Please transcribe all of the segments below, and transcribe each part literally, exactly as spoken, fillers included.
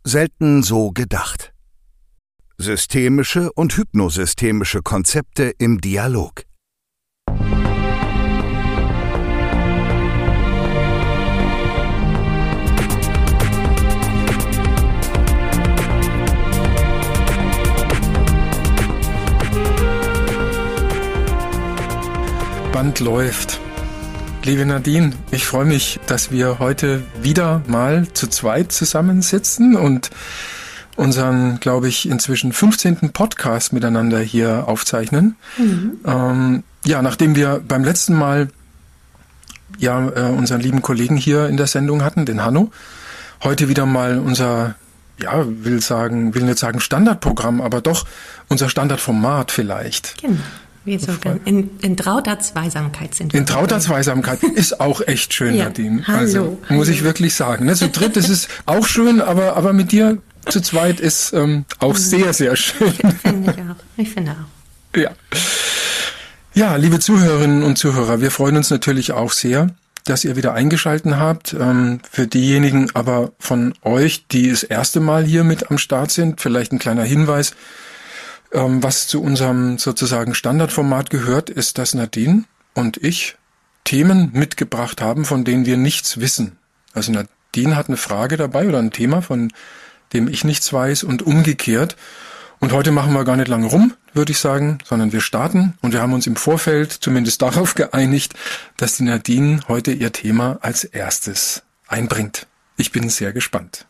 selten so gedacht. Systemische und hypnosystemische Konzepte im Dialog. Band läuft. Liebe Nadine, ich freue mich, dass wir heute wieder mal zu zweit zusammensitzen und unseren, glaube ich, inzwischen fünfzehnten Podcast miteinander hier aufzeichnen. Mhm. Ähm, ja, nachdem wir beim letzten Mal ja äh, unseren lieben Kollegen hier in der Sendung hatten, den Hanno, heute wieder mal unser, ja, will sagen, will nicht sagen Standardprogramm, aber doch unser Standardformat vielleicht. Genau. Wie so in, in trauter Zweisamkeit sind wir. In trauter Zweisamkeit ist auch echt schön, ja. Nadine. Hallo, also hallo. Muss ich wirklich sagen. Ne? Zu dritt ist es auch schön, aber, aber mit dir zu zweit ist ähm, auch mhm. sehr, sehr schön. Finde ich auch. Ich finde auch. Ja. Ja, liebe Zuhörerinnen und Zuhörer, wir freuen uns natürlich auch sehr, dass ihr wieder eingeschaltet habt. Ähm, für diejenigen aber von euch, die das erste Mal hier mit am Start sind, vielleicht ein kleiner Hinweis. Was zu unserem sozusagen Standardformat gehört, ist, dass Nadine und ich Themen mitgebracht haben, von denen wir nichts wissen. Also Nadine hat eine Frage dabei oder ein Thema, von dem ich nichts weiß und umgekehrt. Und heute machen wir gar nicht lange rum, würde ich sagen, sondern wir starten und wir haben uns im Vorfeld zumindest darauf geeinigt, dass die Nadine heute ihr Thema als erstes einbringt. Ich bin sehr gespannt.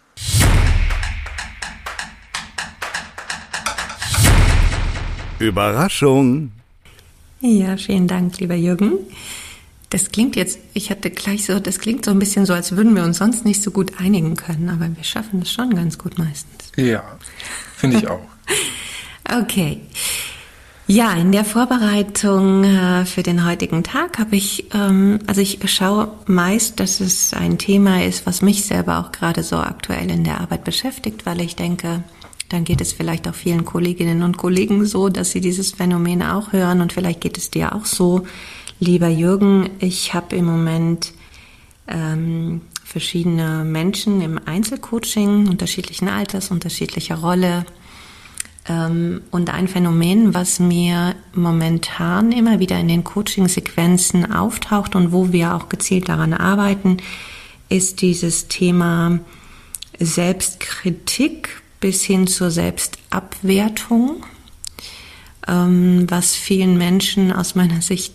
Überraschung! Ja, vielen Dank, lieber Jürgen. Das klingt jetzt, ich hatte gleich so, das klingt so ein bisschen so, als würden wir uns sonst nicht so gut einigen können, aber wir schaffen das schon ganz gut meistens. Ja, finde ich auch. Okay. Ja, in der Vorbereitung äh, für den heutigen Tag habe ich, ähm, also ich schaue meist, dass es ein Thema ist, was mich selber auch gerade so aktuell in der Arbeit beschäftigt, weil ich denke, dann geht es vielleicht auch vielen Kolleginnen und Kollegen so, dass sie dieses Phänomen auch hören und vielleicht geht es dir auch so. Lieber Jürgen, ich habe im Moment ähm, verschiedene Menschen im Einzelcoaching, unterschiedlichen Alters, unterschiedlicher Rolle. Ähm, und ein Phänomen, was mir momentan immer wieder in den Coaching-Sequenzen auftaucht und wo wir auch gezielt daran arbeiten, ist dieses Thema Selbstkritik bis hin zur Selbstabwertung, ähm, was vielen Menschen aus meiner Sicht,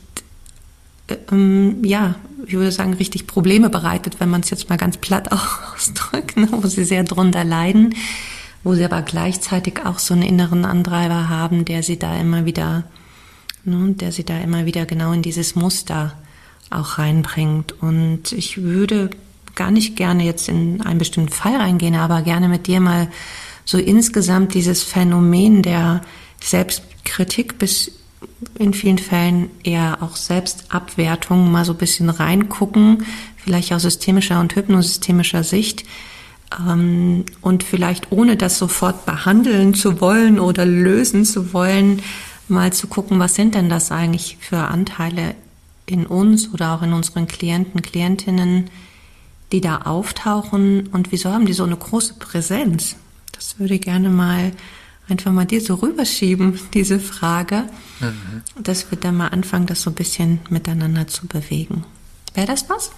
ähm, ja, ich würde sagen, richtig Probleme bereitet, wenn man es jetzt mal ganz platt ausdrückt, ne, wo sie sehr drunter leiden, wo sie aber gleichzeitig auch so einen inneren Antreiber haben, der sie da immer wieder, ne, der sie da immer wieder genau in dieses Muster auch reinbringt. Und ich würde gar nicht gerne jetzt in einen bestimmten Fall reingehen, aber gerne mit dir mal so insgesamt dieses Phänomen der Selbstkritik bis in vielen Fällen eher auch Selbstabwertung mal so ein bisschen reingucken, vielleicht aus systemischer und hypnosystemischer Sicht, ähm, und vielleicht ohne das sofort behandeln zu wollen oder lösen zu wollen, mal zu gucken, was sind denn das eigentlich für Anteile in uns oder auch in unseren Klienten, Klientinnen, die da auftauchen und wieso haben die so eine große Präsenz? Das würde ich gerne mal einfach mal dir so rüberschieben, diese Frage, mhm. dass wir dann mal anfangen, das so ein bisschen miteinander zu bewegen. Wäre das was?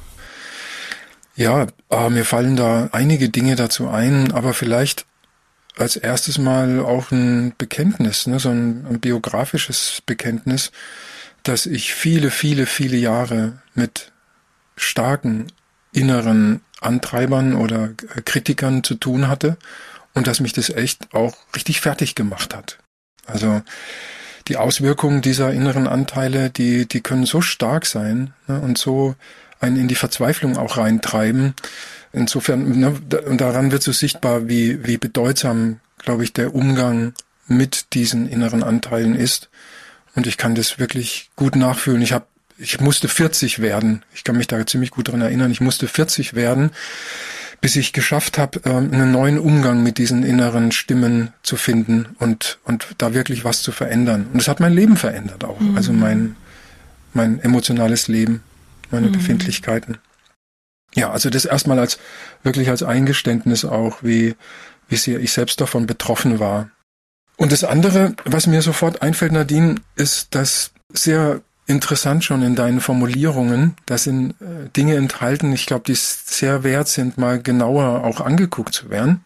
Ja, äh, mir fallen da einige Dinge dazu ein, aber vielleicht als erstes mal auch ein Bekenntnis, ne, so ein, ein biografisches Bekenntnis, dass ich viele, viele, viele Jahre mit starken inneren Antreibern oder Kritikern zu tun hatte und dass mich das echt auch richtig fertig gemacht hat. Also die Auswirkungen dieser inneren Anteile, die die können so stark sein, ne, und so einen in die Verzweiflung auch reintreiben. Insofern, ne, und daran wird so sichtbar, wie wie bedeutsam, glaube ich, der Umgang mit diesen inneren Anteilen ist. Und ich kann das wirklich gut nachfühlen. Ich habe Ich musste vierzig werden. Ich kann mich da ziemlich gut dran erinnern. Ich musste vierzig werden, bis ich geschafft habe, einen neuen Umgang mit diesen inneren Stimmen zu finden und und da wirklich was zu verändern. Und es hat mein Leben verändert auch. Mhm. Also mein mein emotionales Leben, meine mhm. Befindlichkeiten. Ja, also das erstmal als wirklich als Eingeständnis auch, wie, wie sehr ich selbst davon betroffen war. Und das andere, was mir sofort einfällt, Nadine, ist, dass sehr interessant schon in deinen Formulierungen, da sind äh, Dinge enthalten, ich glaube, die sehr wert sind, mal genauer auch angeguckt zu werden.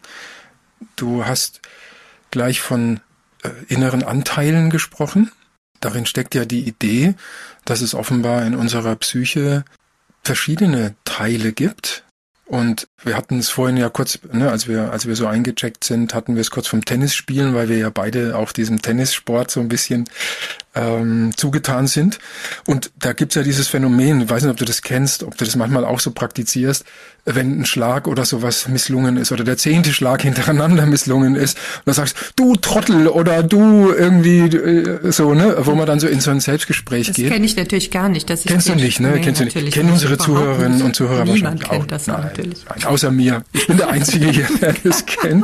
Du hast gleich von äh, inneren Anteilen gesprochen. Darin steckt ja die Idee, dass es offenbar in unserer Psyche verschiedene Teile gibt. Und wir hatten es vorhin ja kurz, ne, als wir als wir so eingecheckt sind, hatten wir es kurz vom Tennisspielen, weil wir ja beide auch diesem Tennissport so ein bisschen ähm, zugetan sind. Und da gibt's ja dieses Phänomen, ich weiß nicht, ob du das kennst, ob du das manchmal auch so praktizierst, wenn ein Schlag oder sowas misslungen ist oder der zehnte Schlag hintereinander misslungen ist und dann sagst du Trottel oder du irgendwie äh, so, ne, wo man dann so in so ein Selbstgespräch das geht. Das kenne ich natürlich gar nicht. Dass ich Kennst du nicht, ne? Nee, Kennst du nicht. Kennen unsere Zuhörerinnen und Zuhörer Niemand wahrscheinlich kennt auch. das Nein, natürlich. nein, außer mir. Ich bin der Einzige hier, der das kennt.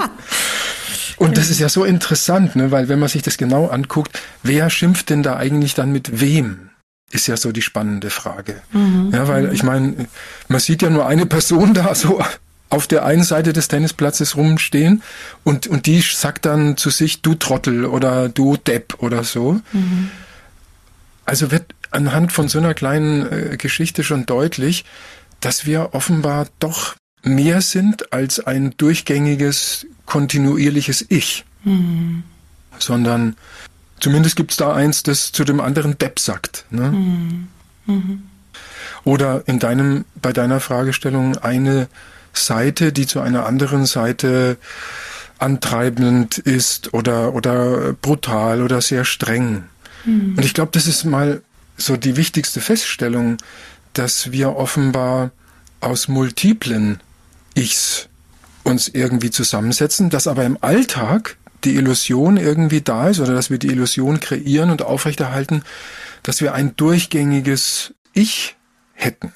Und das ist ja so interessant, ne, weil wenn man sich das genau anguckt, wer schimpft denn da eigentlich dann mit wem? Ist ja so die spannende Frage. Mhm. Ja, weil ich meine, man sieht ja nur eine Person da so auf der einen Seite des Tennisplatzes rumstehen und und die sagt dann zu sich, du Trottel oder du Depp oder so. Mhm. Also wird anhand von so einer kleinen äh, Geschichte schon deutlich, dass wir offenbar doch mehr sind als ein durchgängiges, kontinuierliches Ich. Mhm. Sondern zumindest gibt's da eins, das zu dem anderen Depp sagt. Ne? Mhm. Mhm. Oder in deinem, bei deiner Fragestellung eine Seite, die zu einer anderen Seite antreibend ist oder, oder brutal oder sehr streng. Mhm. Und ich glaube, das ist mal so die wichtigste Feststellung, dass wir offenbar aus multiplen Ichs uns irgendwie zusammensetzen, dass aber im Alltag die Illusion irgendwie da ist oder dass wir die Illusion kreieren und aufrechterhalten, dass wir ein durchgängiges Ich hätten.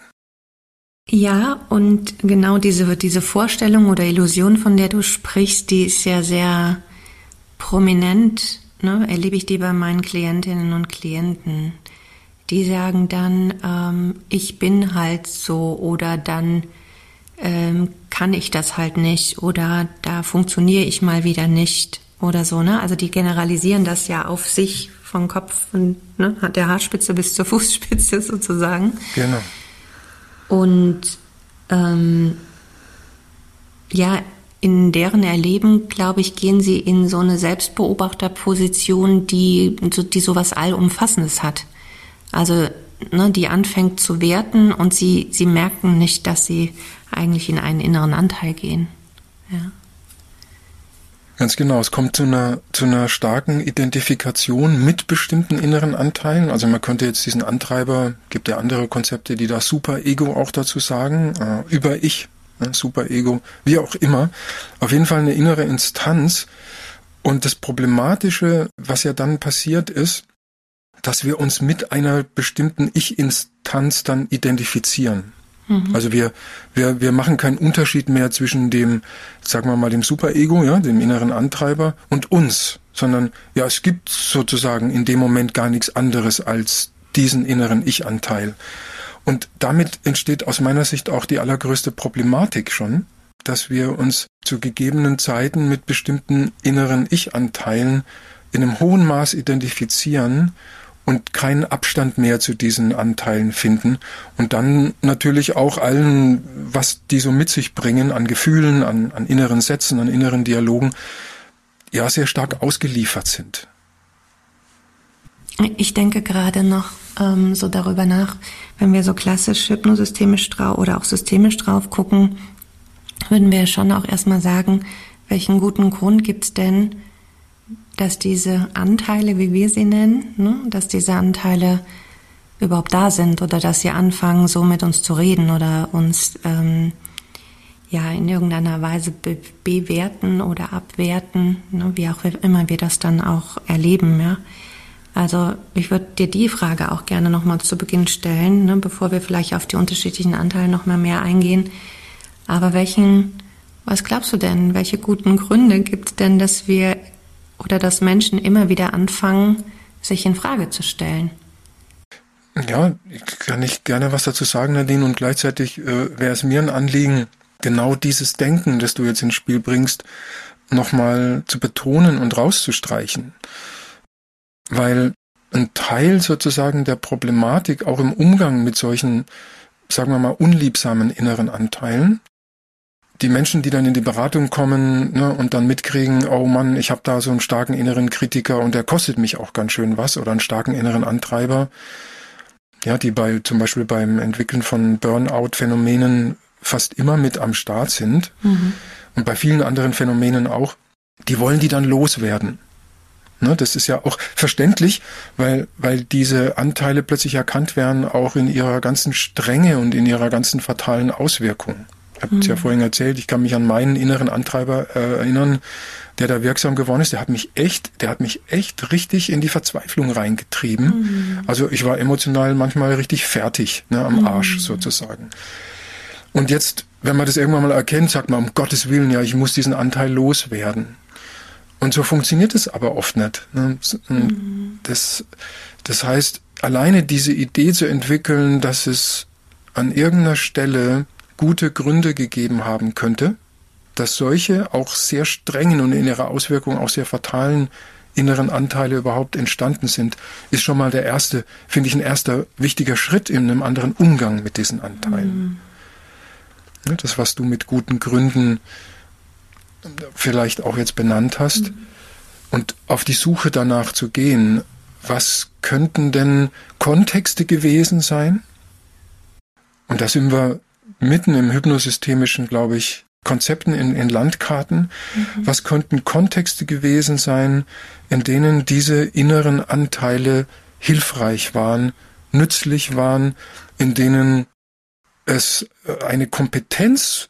Ja, und genau diese, diese Vorstellung oder Illusion, von der du sprichst, die ist ja sehr prominent, ne? Erlebe ich die bei meinen Klientinnen und Klienten. Die sagen dann, ähm, ich bin halt so oder dann ähm, kann ich das halt nicht oder da funktioniere ich mal wieder nicht oder so, ne? Also die generalisieren das ja auf sich vom Kopf und ne, der Haarspitze bis zur Fußspitze sozusagen. Genau. Und ähm, ja, in deren Erleben, glaube ich, gehen sie in so eine Selbstbeobachterposition, die, die sowas Allumfassendes hat. Also ne, die anfängt zu werten und sie, sie merken nicht, dass sie eigentlich in einen inneren Anteil gehen. Ja. Ganz genau, es kommt zu einer, zu einer starken Identifikation mit bestimmten inneren Anteilen. Also man könnte jetzt diesen Antreiber, gibt ja andere Konzepte, die da Super-Ego auch dazu sagen, äh, Über-Ich, ne, Super-Ego, wie auch immer. Auf jeden Fall eine innere Instanz. Und das Problematische, was ja dann passiert ist, dass wir uns mit einer bestimmten Ich-Instanz dann identifizieren. Mhm. Also wir, wir, wir machen keinen Unterschied mehr zwischen dem, sagen wir mal, dem Superego, ja, dem inneren Antreiber und uns, sondern ja, es gibt sozusagen in dem Moment gar nichts anderes als diesen inneren Ich-Anteil. Und damit entsteht aus meiner Sicht auch die allergrößte Problematik schon, dass wir uns zu gegebenen Zeiten mit bestimmten inneren Ich-Anteilen in einem hohen Maß identifizieren und keinen Abstand mehr zu diesen Anteilen finden und dann natürlich auch allen, was die so mit sich bringen, an Gefühlen, an, an inneren Sätzen, an inneren Dialogen, ja, sehr stark ausgeliefert sind. Ich denke gerade noch ähm, so darüber nach, wenn wir so klassisch hypnosystemisch drauf oder auch systemisch drauf gucken, würden wir schon auch erstmal sagen, welchen guten Grund gibt's denn, dass diese Anteile, wie wir sie nennen, ne, dass diese Anteile überhaupt da sind oder dass sie anfangen, so mit uns zu reden oder uns ähm, ja in irgendeiner Weise be- bewerten oder abwerten, ne, wie auch immer wir das dann auch erleben. Ja. Also ich würde dir die Frage auch gerne nochmal zu Beginn stellen, ne, bevor wir vielleicht auf die unterschiedlichen Anteile nochmal mehr eingehen. Aber welchen, was glaubst du denn, welche guten Gründe gibt es denn, dass wir oder dass Menschen immer wieder anfangen, sich in Frage zu stellen? Ja, ich kann nicht gerne was dazu sagen, Nadine, und gleichzeitig äh, wäre es mir ein Anliegen, genau dieses Denken, das du jetzt ins Spiel bringst, nochmal zu betonen und rauszustreichen. Weil ein Teil sozusagen der Problematik auch im Umgang mit solchen, sagen wir mal, unliebsamen inneren Anteilen, die Menschen, die dann in die Beratung kommen, ne, und dann mitkriegen, oh Mann, ich habe da so einen starken inneren Kritiker und der kostet mich auch ganz schön was, oder einen starken inneren Antreiber, ja, die bei zum Beispiel beim Entwickeln von Burnout-Phänomenen fast immer mit am Start sind, mhm. und bei vielen anderen Phänomenen auch, die wollen die dann loswerden. Ne, das ist ja auch verständlich, weil, weil diese Anteile plötzlich erkannt werden, auch in ihrer ganzen Strenge und in ihrer ganzen fatalen Auswirkung. Ich habe es mhm. ja vorhin erzählt, ich kann mich an meinen inneren Antreiber äh, erinnern, der da wirksam geworden ist. Der hat mich echt, der hat mich echt richtig in die Verzweiflung reingetrieben. Mhm. Also ich war emotional manchmal richtig fertig, ne, am Arsch mhm. sozusagen. Und jetzt, wenn man das irgendwann mal erkennt, sagt man, um Gottes Willen, ja, ich muss diesen Anteil loswerden. Und so funktioniert es aber oft nicht. Ne? Mhm. Das, das heißt, alleine diese Idee zu entwickeln, dass es an irgendeiner Stelle gute Gründe gegeben haben könnte, dass solche auch sehr strengen und in ihrer Auswirkung auch sehr fatalen inneren Anteile überhaupt entstanden sind, ist schon mal der erste, finde ich, ein erster wichtiger Schritt in einem anderen Umgang mit diesen Anteilen. Mhm. Das, was du mit guten Gründen vielleicht auch jetzt benannt hast, mhm. und auf die Suche danach zu gehen, was könnten denn Kontexte gewesen sein? Und da sind wir mitten im hypnosystemischen, glaube ich, Konzepten in, in Landkarten. Mhm. Was könnten Kontexte gewesen sein, in denen diese inneren Anteile hilfreich waren, nützlich waren, in denen es eine Kompetenz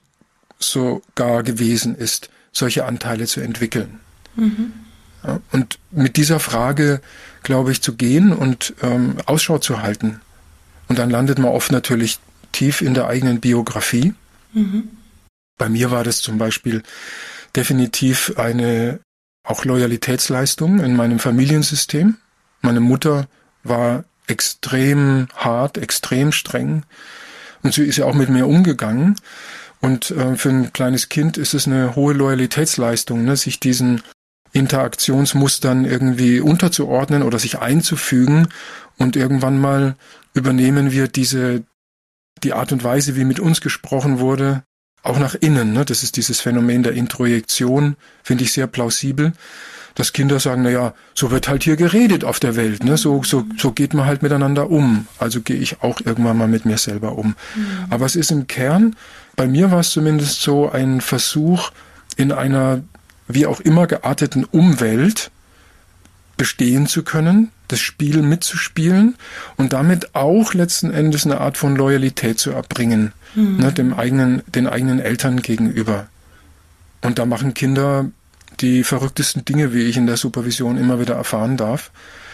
sogar gewesen ist, solche Anteile zu entwickeln. Mhm. Ja, und mit dieser Frage, glaube ich, zu gehen und ähm, Ausschau zu halten. Und dann landet man oft natürlich tief in der eigenen Biografie. Mhm. Bei mir war das zum Beispiel definitiv eine auch Loyalitätsleistung in meinem Familiensystem. Meine Mutter war extrem hart, extrem streng, und sie ist ja auch mit mir umgegangen. Und äh, für ein kleines Kind ist es eine hohe Loyalitätsleistung, ne, sich diesen Interaktionsmustern irgendwie unterzuordnen oder sich einzufügen. Und irgendwann mal übernehmen wir diese die Art und Weise, wie mit uns gesprochen wurde, auch nach innen. Ne? Das ist dieses Phänomen der Introjektion, finde ich sehr plausibel, dass Kinder sagen, naja, so wird halt hier geredet auf der Welt, ne? so, so, so geht man halt miteinander um. Also gehe ich auch irgendwann mal mit mir selber um. Mhm. Aber es ist im Kern, bei mir war es zumindest so, ein Versuch, in einer wie auch immer gearteten Umwelt bestehen zu können, das Spiel mitzuspielen und damit auch letzten Endes eine Art von Loyalität zu erbringen, mhm. ne, dem eigenen, den eigenen Eltern gegenüber. Und da machen Kinder die verrücktesten Dinge, wie ich in der Supervision immer wieder erfahren darf.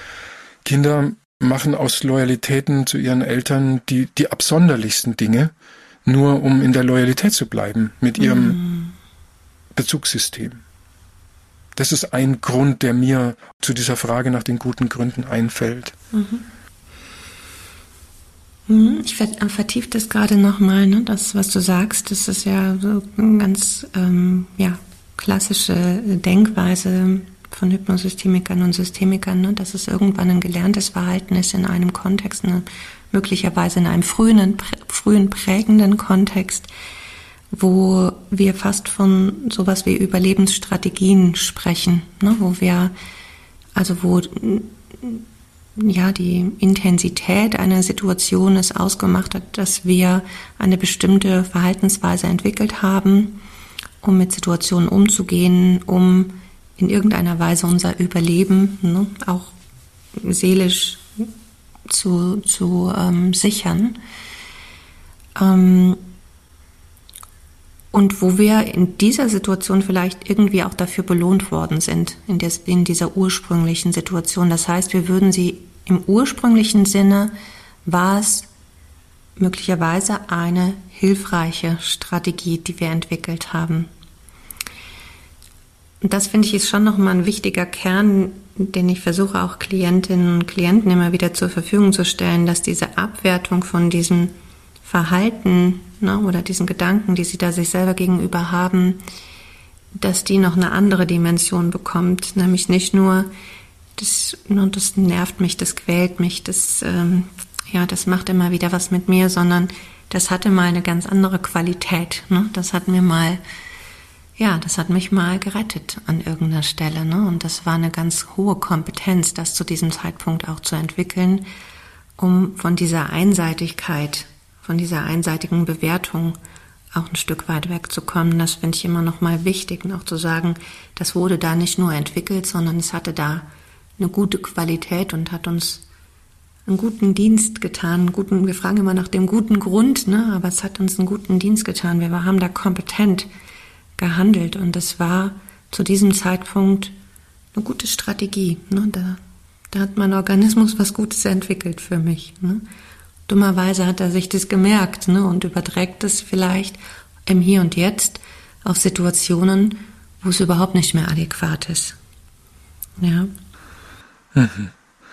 Kinder machen aus Loyalitäten zu ihren Eltern die, die absonderlichsten Dinge, nur um in der Loyalität zu bleiben mit ihrem mhm. Bezugssystem. Das ist ein Grund, der mir zu dieser Frage nach den guten Gründen einfällt. Mhm. Ich vertiefe das gerade nochmal, ne? Das, was du sagst, das ist ja so eine ganz ähm, ja, klassische Denkweise von Hypnosystemikern und Systemikern, ne? Dass es irgendwann ein gelerntes Verhalten ist in einem Kontext, ne? Möglicherweise in einem frühen, frühen prägenden Kontext, wo wir fast von sowas wie Überlebensstrategien sprechen, ne? Wo wir, also wo ja die Intensität einer Situation es ausgemacht hat, dass wir eine bestimmte Verhaltensweise entwickelt haben, um mit Situationen umzugehen, um in irgendeiner Weise unser Überleben, ne, auch seelisch zu, zu ähm, sichern. Ähm, Und wo wir in dieser Situation vielleicht irgendwie auch dafür belohnt worden sind, in, des, in dieser ursprünglichen Situation. Das heißt, wir würden sie im ursprünglichen Sinne, war es möglicherweise eine hilfreiche Strategie, die wir entwickelt haben. Und das, finde ich, ist schon nochmal ein wichtiger Kern, den ich versuche auch Klientinnen und Klienten immer wieder zur Verfügung zu stellen, dass diese Abwertung von diesem Verhalten, ne, oder diesen Gedanken, die sie da sich selber gegenüber haben, dass die noch eine andere Dimension bekommt, nämlich nicht nur, das, ne, das nervt mich, das quält mich, das, ähm, ja, das macht immer wieder was mit mir, sondern das hatte mal eine ganz andere Qualität, ne? Das hat mir mal Ja, das hat mich mal gerettet an irgendeiner Stelle, ne? Und das war eine ganz hohe Kompetenz, das zu diesem Zeitpunkt auch zu entwickeln, um von dieser Einseitigkeit, von dieser einseitigen Bewertung auch ein Stück weit wegzukommen. Das finde ich immer noch mal wichtig, und auch zu sagen, das wurde da nicht nur entwickelt, sondern es hatte da eine gute Qualität und hat uns einen guten Dienst getan. Einen guten, wir fragen immer nach dem guten Grund, ne? Aber es hat uns einen guten Dienst getan. Wir haben da kompetent gehandelt, und das war zu diesem Zeitpunkt eine gute Strategie. Ne? Da, da hat mein Organismus was Gutes entwickelt für mich. Ne? Dummerweise hat er sich das gemerkt, ne? Und überträgt es vielleicht im Hier und Jetzt auf Situationen, wo es überhaupt nicht mehr adäquat ist. Ja. Mhm.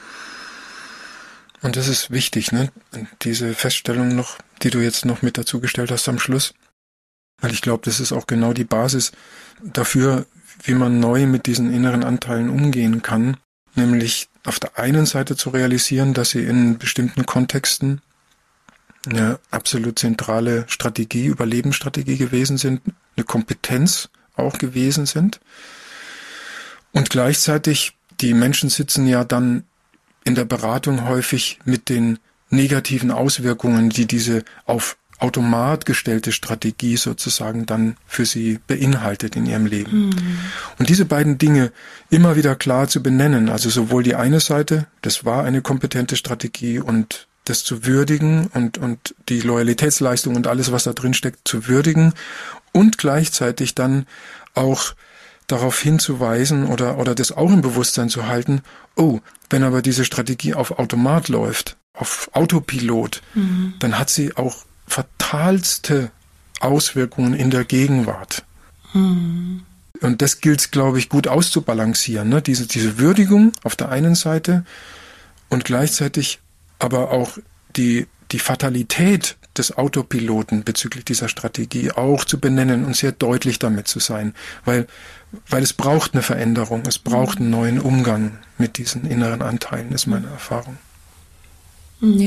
Und das ist wichtig, ne? Diese Feststellung noch, die du jetzt noch mit dazu gestellt hast am Schluss. Weil ich glaube, das ist auch genau die Basis dafür, wie man neu mit diesen inneren Anteilen umgehen kann. Nämlich auf der einen Seite zu realisieren, dass sie in bestimmten Kontexten eine absolut zentrale Strategie, Überlebensstrategie gewesen sind, eine Kompetenz auch gewesen sind. Und gleichzeitig, die Menschen sitzen ja dann in der Beratung häufig mit den negativen Auswirkungen, die diese auf Automat gestellte Strategie sozusagen dann für sie beinhaltet in ihrem Leben. Mhm. Und diese beiden Dinge immer wieder klar zu benennen, also sowohl die eine Seite, das war eine kompetente Strategie, und das zu würdigen und, und die Loyalitätsleistung und alles, was da drin steckt, zu würdigen, und gleichzeitig dann auch darauf hinzuweisen oder, oder das auch im Bewusstsein zu halten, oh, wenn aber diese Strategie auf Automat läuft, auf Autopilot, mhm. dann hat sie auch fatalste Auswirkungen in der Gegenwart. Mhm. Und das gilt, glaube ich, gut auszubalancieren, ne? Diese, diese Würdigung auf der einen Seite und gleichzeitig aber auch die, die Fatalität des Autopiloten bezüglich dieser Strategie auch zu benennen und sehr deutlich damit zu sein, weil, weil es braucht eine Veränderung, es braucht einen neuen Umgang mit diesen inneren Anteilen, ist meine Erfahrung. Ja.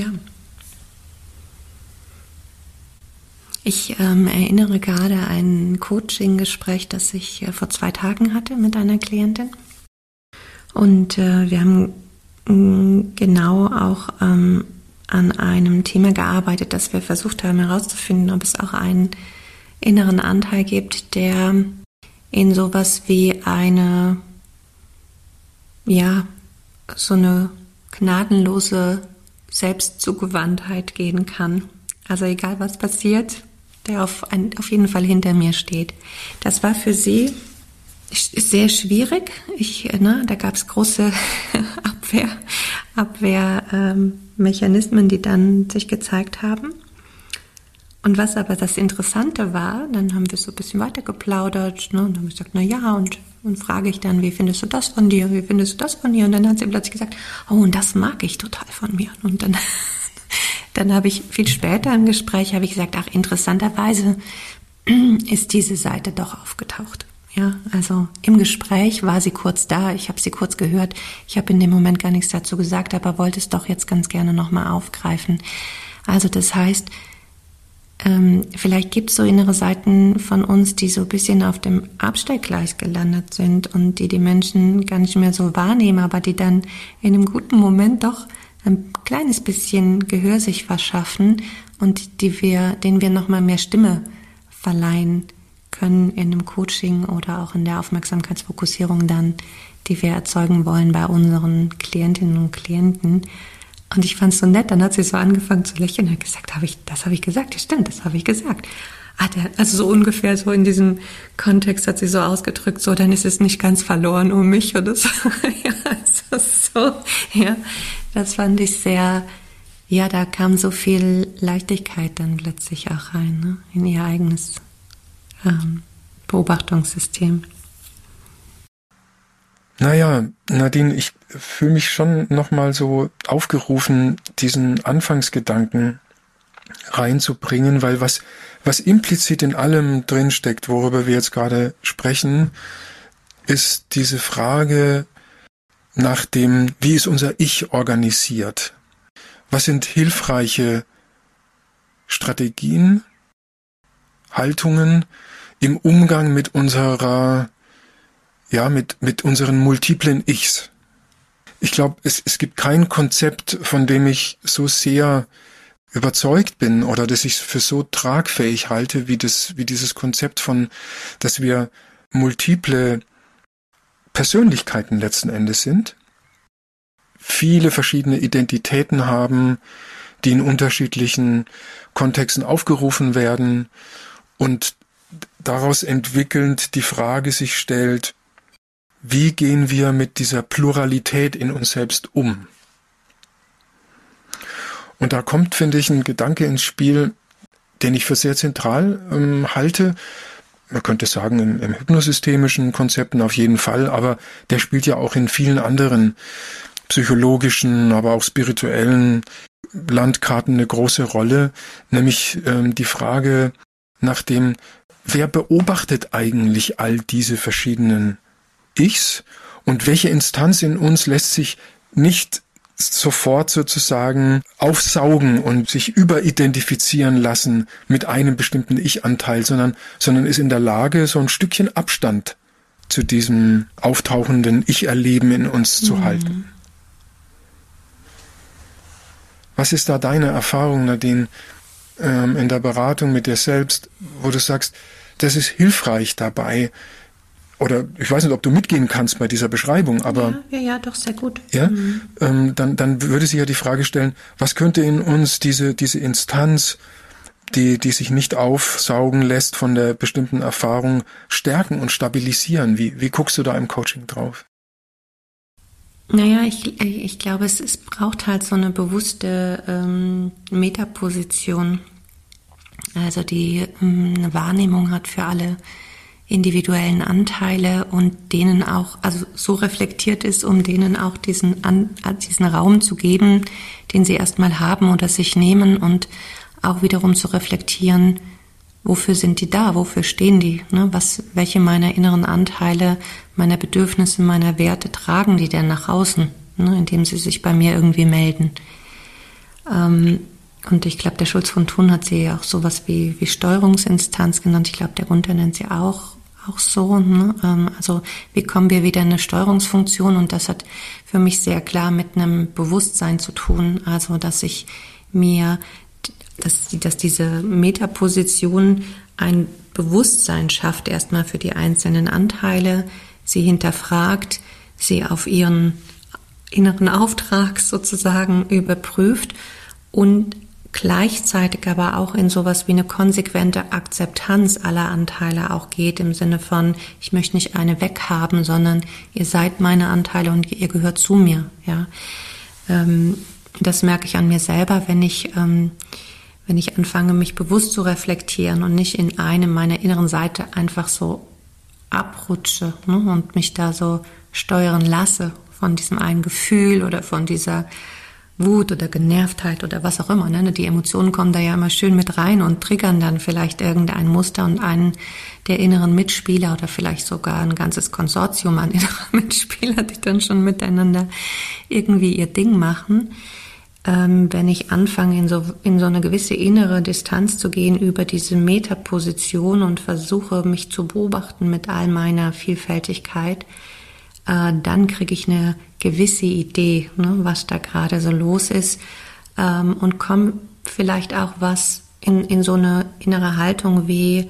Ich ähm, erinnere gerade ein Coaching-Gespräch, das ich äh, vor zwei Tagen hatte mit einer Klientin. Und äh, wir haben mh, genau auch ähm, an einem Thema gearbeitet, dass wir versucht haben herauszufinden, ob es auch einen inneren Anteil gibt, der in sowas wie eine, ja, so eine gnadenlose Selbstzugewandtheit gehen kann. Also egal was passiert, der auf, ein, auf jeden Fall hinter mir steht. Das war für sie sehr schwierig. Ich, ne, da gab es große Abwehr, Abwehrmechanismen, ähm, die dann sich gezeigt haben. Und was aber das Interessante war, dann haben wir so ein bisschen weiter geplaudert, ne, und dann habe ich gesagt, na ja, und, und frage ich dann, wie findest du das von dir, wie findest du das von dir? Und dann hat sie plötzlich gesagt, oh, und das mag ich total von mir. Und dann Dann habe ich viel später im Gespräch habe ich gesagt, ach, interessanterweise ist diese Seite doch aufgetaucht. Ja, also im Gespräch war sie kurz da, ich habe sie kurz gehört. Ich habe in dem Moment gar nichts dazu gesagt, aber wollte es doch jetzt ganz gerne nochmal aufgreifen. Also das heißt, ähm, vielleicht gibt es so innere Seiten von uns, die so ein bisschen auf dem Abstellgleis gelandet sind und die die Menschen gar nicht mehr so wahrnehmen, aber die dann in einem guten Moment doch ein kleines bisschen Gehör sich verschaffen und die wir, denen wir nochmal mehr Stimme verleihen können in einem Coaching oder auch in der Aufmerksamkeitsfokussierung dann, die wir erzeugen wollen bei unseren Klientinnen und Klienten. Und ich fand es so nett, dann hat sie so angefangen zu lächeln und hat gesagt, hab ich, das habe ich gesagt, ja stimmt, das habe ich gesagt. Ah, der, also so ungefähr so in diesem Kontext hat sie so ausgedrückt, so, dann ist es nicht ganz verloren um mich oder so. Ja, also so, ja, das fand ich sehr, ja, da kam so viel Leichtigkeit dann plötzlich auch rein, ne, in ihr eigenes ähm, Beobachtungssystem. Naja, Nadine, ich fühle mich schon nochmal so aufgerufen, diesen Anfangsgedanken reinzubringen, weil was, was implizit in allem drinsteckt, worüber wir jetzt gerade sprechen, ist diese Frage nach dem, wie ist unser Ich organisiert? Was sind hilfreiche Strategien, Haltungen im Umgang mit unserer, ja, mit, mit unseren multiplen Ichs? Ich glaube, es, es gibt kein Konzept, von dem ich so sehr überzeugt bin oder das ich für so tragfähig halte, wie das, wie dieses Konzept von, dass wir multiple Persönlichkeiten letzten Endes sind, viele verschiedene Identitäten haben, die in unterschiedlichen Kontexten aufgerufen werden und daraus entwickelnd die Frage sich stellt, wie gehen wir mit dieser Pluralität in uns selbst um? Und da kommt, finde ich, ein Gedanke ins Spiel, den ich für sehr zentral ähm, halte. Man könnte sagen, im, im hypnosystemischen Konzepten auf jeden Fall, aber der spielt ja auch in vielen anderen psychologischen, aber auch spirituellen Landkarten eine große Rolle, nämlich ähm, die Frage nach dem, wer beobachtet eigentlich all diese verschiedenen Ichs und welche Instanz in uns lässt sich nicht sofort sozusagen aufsaugen und sich überidentifizieren lassen mit einem bestimmten Ich-Anteil, sondern, sondern ist in der Lage, so ein Stückchen Abstand zu diesem auftauchenden Ich-Erleben in uns zu mhm. halten. Was ist da deine Erfahrung, Nadine, ähm, in der Beratung mit dir selbst, wo du sagst, das ist hilfreich dabei, oder ich weiß nicht, ob du mitgehen kannst bei dieser Beschreibung, aber ja, ja, ja doch sehr gut. Ja, mhm. ähm, dann dann würde sich ja die Frage stellen, was könnte in uns diese diese Instanz, die die sich nicht aufsaugen lässt von der bestimmten Erfahrung, stärken und stabilisieren? Wie wie guckst du da im Coaching drauf? Naja, ich ich glaube, es es braucht halt so eine bewusste ähm, Metaposition, also die ähm, eine Wahrnehmung hat für alle individuellen Anteile und denen auch, also so reflektiert ist, um denen auch diesen, An, diesen Raum zu geben, den sie erstmal haben oder sich nehmen und auch wiederum zu reflektieren, wofür sind die da, wofür stehen die, ne? Was, welche meiner inneren Anteile, meiner Bedürfnisse, meiner Werte tragen die denn nach außen, ne? Indem sie sich bei mir irgendwie melden. Ähm, Und ich glaube, der Schulz von Thun hat sie ja auch sowas wie, wie Steuerungsinstanz genannt. Ich glaube, der Gunther nennt sie auch, auch so. Ne? Also wie kommen wir wieder in eine Steuerungsfunktion? Und das hat für mich sehr klar mit einem Bewusstsein zu tun. Also dass ich mir, dass, dass diese Metaposition ein Bewusstsein schafft, erstmal für die einzelnen Anteile, sie hinterfragt, sie auf ihren inneren Auftrag sozusagen überprüft und gleichzeitig aber auch in sowas wie eine konsequente Akzeptanz aller Anteile auch geht, im Sinne von, ich möchte nicht eine weghaben, sondern ihr seid meine Anteile und ihr gehört zu mir. Ja, ähm, das merke ich an mir selber, wenn ich, ähm, wenn ich anfange, mich bewusst zu reflektieren und nicht in eine meiner inneren Seite einfach so abrutsche, ne, und mich da so steuern lasse von diesem einen Gefühl oder von dieser Wut oder Genervtheit oder was auch immer. Ne? Die Emotionen kommen da ja immer schön mit rein und triggern dann vielleicht irgendein Muster und einen der inneren Mitspieler oder vielleicht sogar ein ganzes Konsortium an inneren Mitspielern, die dann schon miteinander irgendwie ihr Ding machen. Ähm, wenn ich anfange, in so, in so eine gewisse innere Distanz zu gehen über diese Metaposition und versuche, mich zu beobachten mit all meiner Vielfältigkeit, dann kriege ich eine gewisse Idee, ne, was da gerade so los ist, ähm, und komme vielleicht auch was in, in so eine innere Haltung wie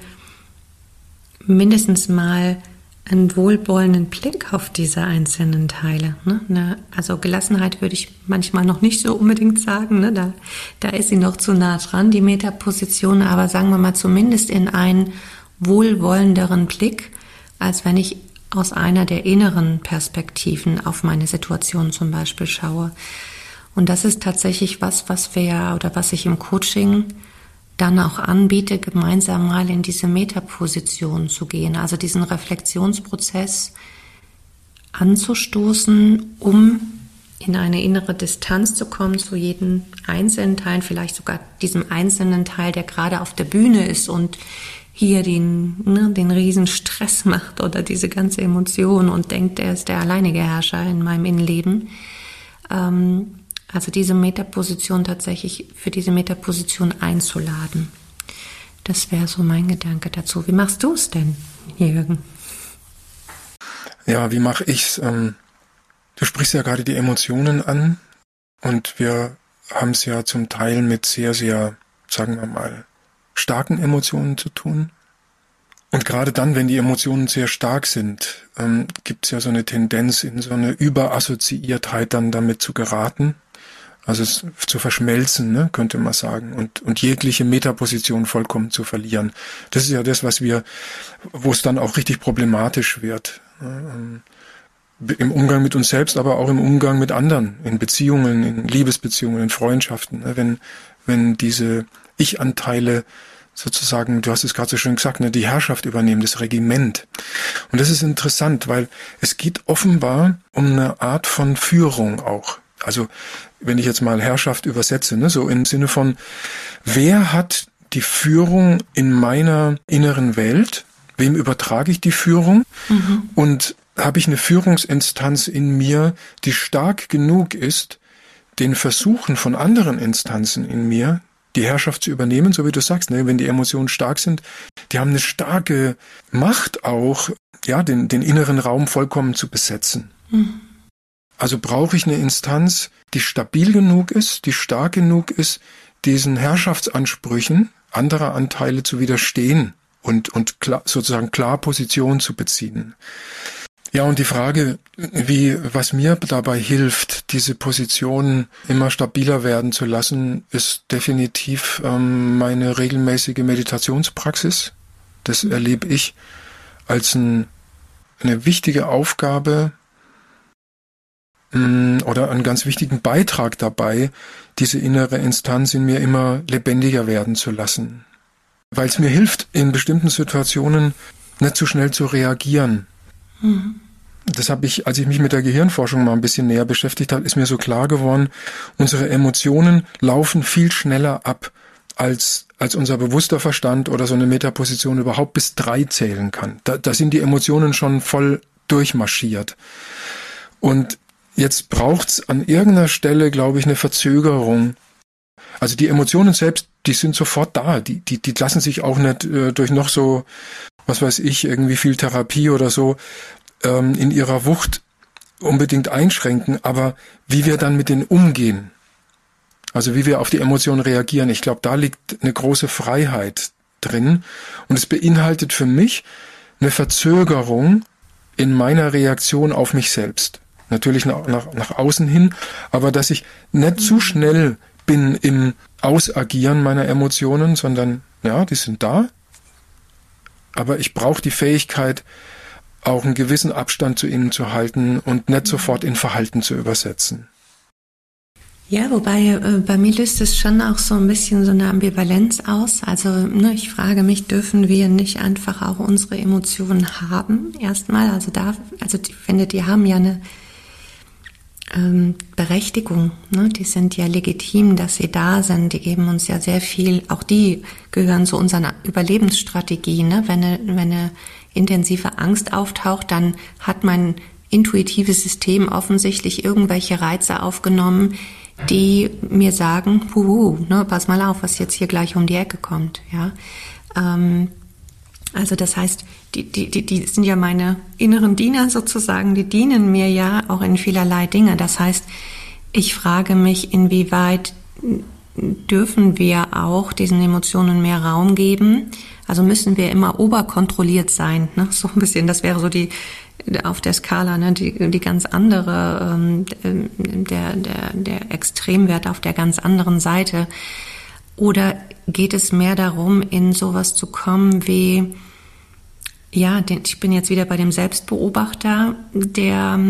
mindestens mal einen wohlwollenden Blick auf diese einzelnen Teile. Ne? Ne, also Gelassenheit würde ich manchmal noch nicht so unbedingt sagen, ne? da, da ist sie noch zu nah dran, die Metaposition, aber sagen wir mal zumindest in einen wohlwollenderen Blick, als wenn ich aus einer der inneren Perspektiven auf meine Situation zum Beispiel schaue. Und das ist tatsächlich was, was wir oder was ich im Coaching dann auch anbiete, gemeinsam mal in diese Metaposition zu gehen, also diesen Reflexionsprozess anzustoßen, um in eine innere Distanz zu kommen zu jedem einzelnen Teil, vielleicht sogar diesem einzelnen Teil, der gerade auf der Bühne ist und hier den, ne, den riesen Stress macht oder diese ganze Emotion und denkt, er ist der alleinige Herrscher in meinem Innenleben. Ähm, also diese Metaposition tatsächlich, für diese Metaposition einzuladen. Das wäre so mein Gedanke dazu. Wie machst du es denn, Jürgen? Ja, wie mache ich's? Ähm, du sprichst ja gerade die Emotionen an und wir haben es ja zum Teil mit sehr, sehr, sagen wir mal, starken Emotionen zu tun. Und gerade dann, wenn die Emotionen sehr stark sind, ähm, gibt es ja so eine Tendenz, in so eine Überassoziiertheit dann damit zu geraten. Also es zu verschmelzen, ne, könnte man sagen, und, und jegliche Metaposition vollkommen zu verlieren. Das ist ja das, was wir, wo es dann auch richtig problematisch wird. Ähm, Im Umgang mit uns selbst, aber auch im Umgang mit anderen, in Beziehungen, in Liebesbeziehungen, in Freundschaften. Ne, wenn, wenn diese Ich-Anteile sozusagen, du hast es gerade so schön gesagt, ne, die Herrschaft übernehmen, das Regiment. Und das ist interessant, weil es geht offenbar um eine Art von Führung auch. Also wenn ich jetzt mal Herrschaft übersetze, ne, so im Sinne von, wer hat die Führung in meiner inneren Welt? Wem übertrage ich die Führung? Mhm. Und habe ich eine Führungsinstanz in mir, die stark genug ist, den Versuchen von anderen Instanzen in mir, die Herrschaft zu übernehmen, so wie du sagst, ne, wenn die Emotionen stark sind, die haben eine starke Macht auch, ja, den, den inneren Raum vollkommen zu besetzen. Mhm. Also brauche ich eine Instanz, die stabil genug ist, die stark genug ist, diesen Herrschaftsansprüchen anderer Anteile zu widerstehen und, und klar, sozusagen klar Position zu beziehen. Ja, und die Frage, wie, was mir dabei hilft, diese Position immer stabiler werden zu lassen, ist definitiv ähm, meine regelmäßige Meditationspraxis. Das erlebe ich als ein, eine wichtige Aufgabe mh, oder einen ganz wichtigen Beitrag dabei, diese innere Instanz in mir immer lebendiger werden zu lassen. Weil es mir hilft, in bestimmten Situationen nicht so schnell zu reagieren. Mhm. Das habe ich, als ich mich mit der Gehirnforschung mal ein bisschen näher beschäftigt habe, ist mir so klar geworden, unsere Emotionen laufen viel schneller ab, als als unser bewusster Verstand oder so eine Metaposition überhaupt bis drei zählen kann. Da, da sind die Emotionen schon voll durchmarschiert. Und jetzt braucht's an irgendeiner Stelle, glaube ich, eine Verzögerung. Also die Emotionen selbst, die sind sofort da. Die, die, die lassen sich auch nicht äh, durch noch so, was weiß ich, irgendwie viel Therapie oder so ähm, in ihrer Wucht unbedingt einschränken. Aber wie wir dann mit denen umgehen, also wie wir auf die Emotionen reagieren, ich glaube, da liegt eine große Freiheit drin. Und es beinhaltet für mich eine Verzögerung in meiner Reaktion auf mich selbst. Natürlich nach, nach, nach außen hin, aber dass ich nicht zu schnell bin im Ausagieren meiner Emotionen, sondern, ja, die sind da, aber ich brauche die Fähigkeit, auch einen gewissen Abstand zu ihnen zu halten und nicht sofort in Verhalten zu übersetzen. Ja, wobei äh, bei mir löst es schon auch so ein bisschen so eine Ambivalenz aus. Also ne, ich frage mich, dürfen wir nicht einfach auch unsere Emotionen haben erstmal? Also da, also ich finde, die haben ja eine ähm, Berechtigung. Ne? Die sind ja legitim, dass sie da sind. Die geben uns ja sehr viel. Auch die gehören zu unseren Überlebensstrategien. Ne? Wenn eine, wenn eine intensive Angst auftaucht, dann hat mein intuitives System offensichtlich irgendwelche Reize aufgenommen, die mir sagen, huhu, ne, pass mal auf, was jetzt hier gleich um die Ecke kommt. Ja, ähm, also das heißt, die, die, die, die sind ja meine inneren Diener sozusagen, die dienen mir ja auch in vielerlei Dinge. Das heißt, ich frage mich, inwieweit dürfen wir auch diesen Emotionen mehr Raum geben? Also müssen wir immer oberkontrolliert sein, ne? So ein bisschen, das wäre so die auf der Skala, ne, die, die ganz andere, ähm, der, der, der Extremwert auf der ganz anderen Seite. Oder geht es mehr darum, in sowas zu kommen wie, ja, den, ich bin jetzt wieder bei dem Selbstbeobachter, der,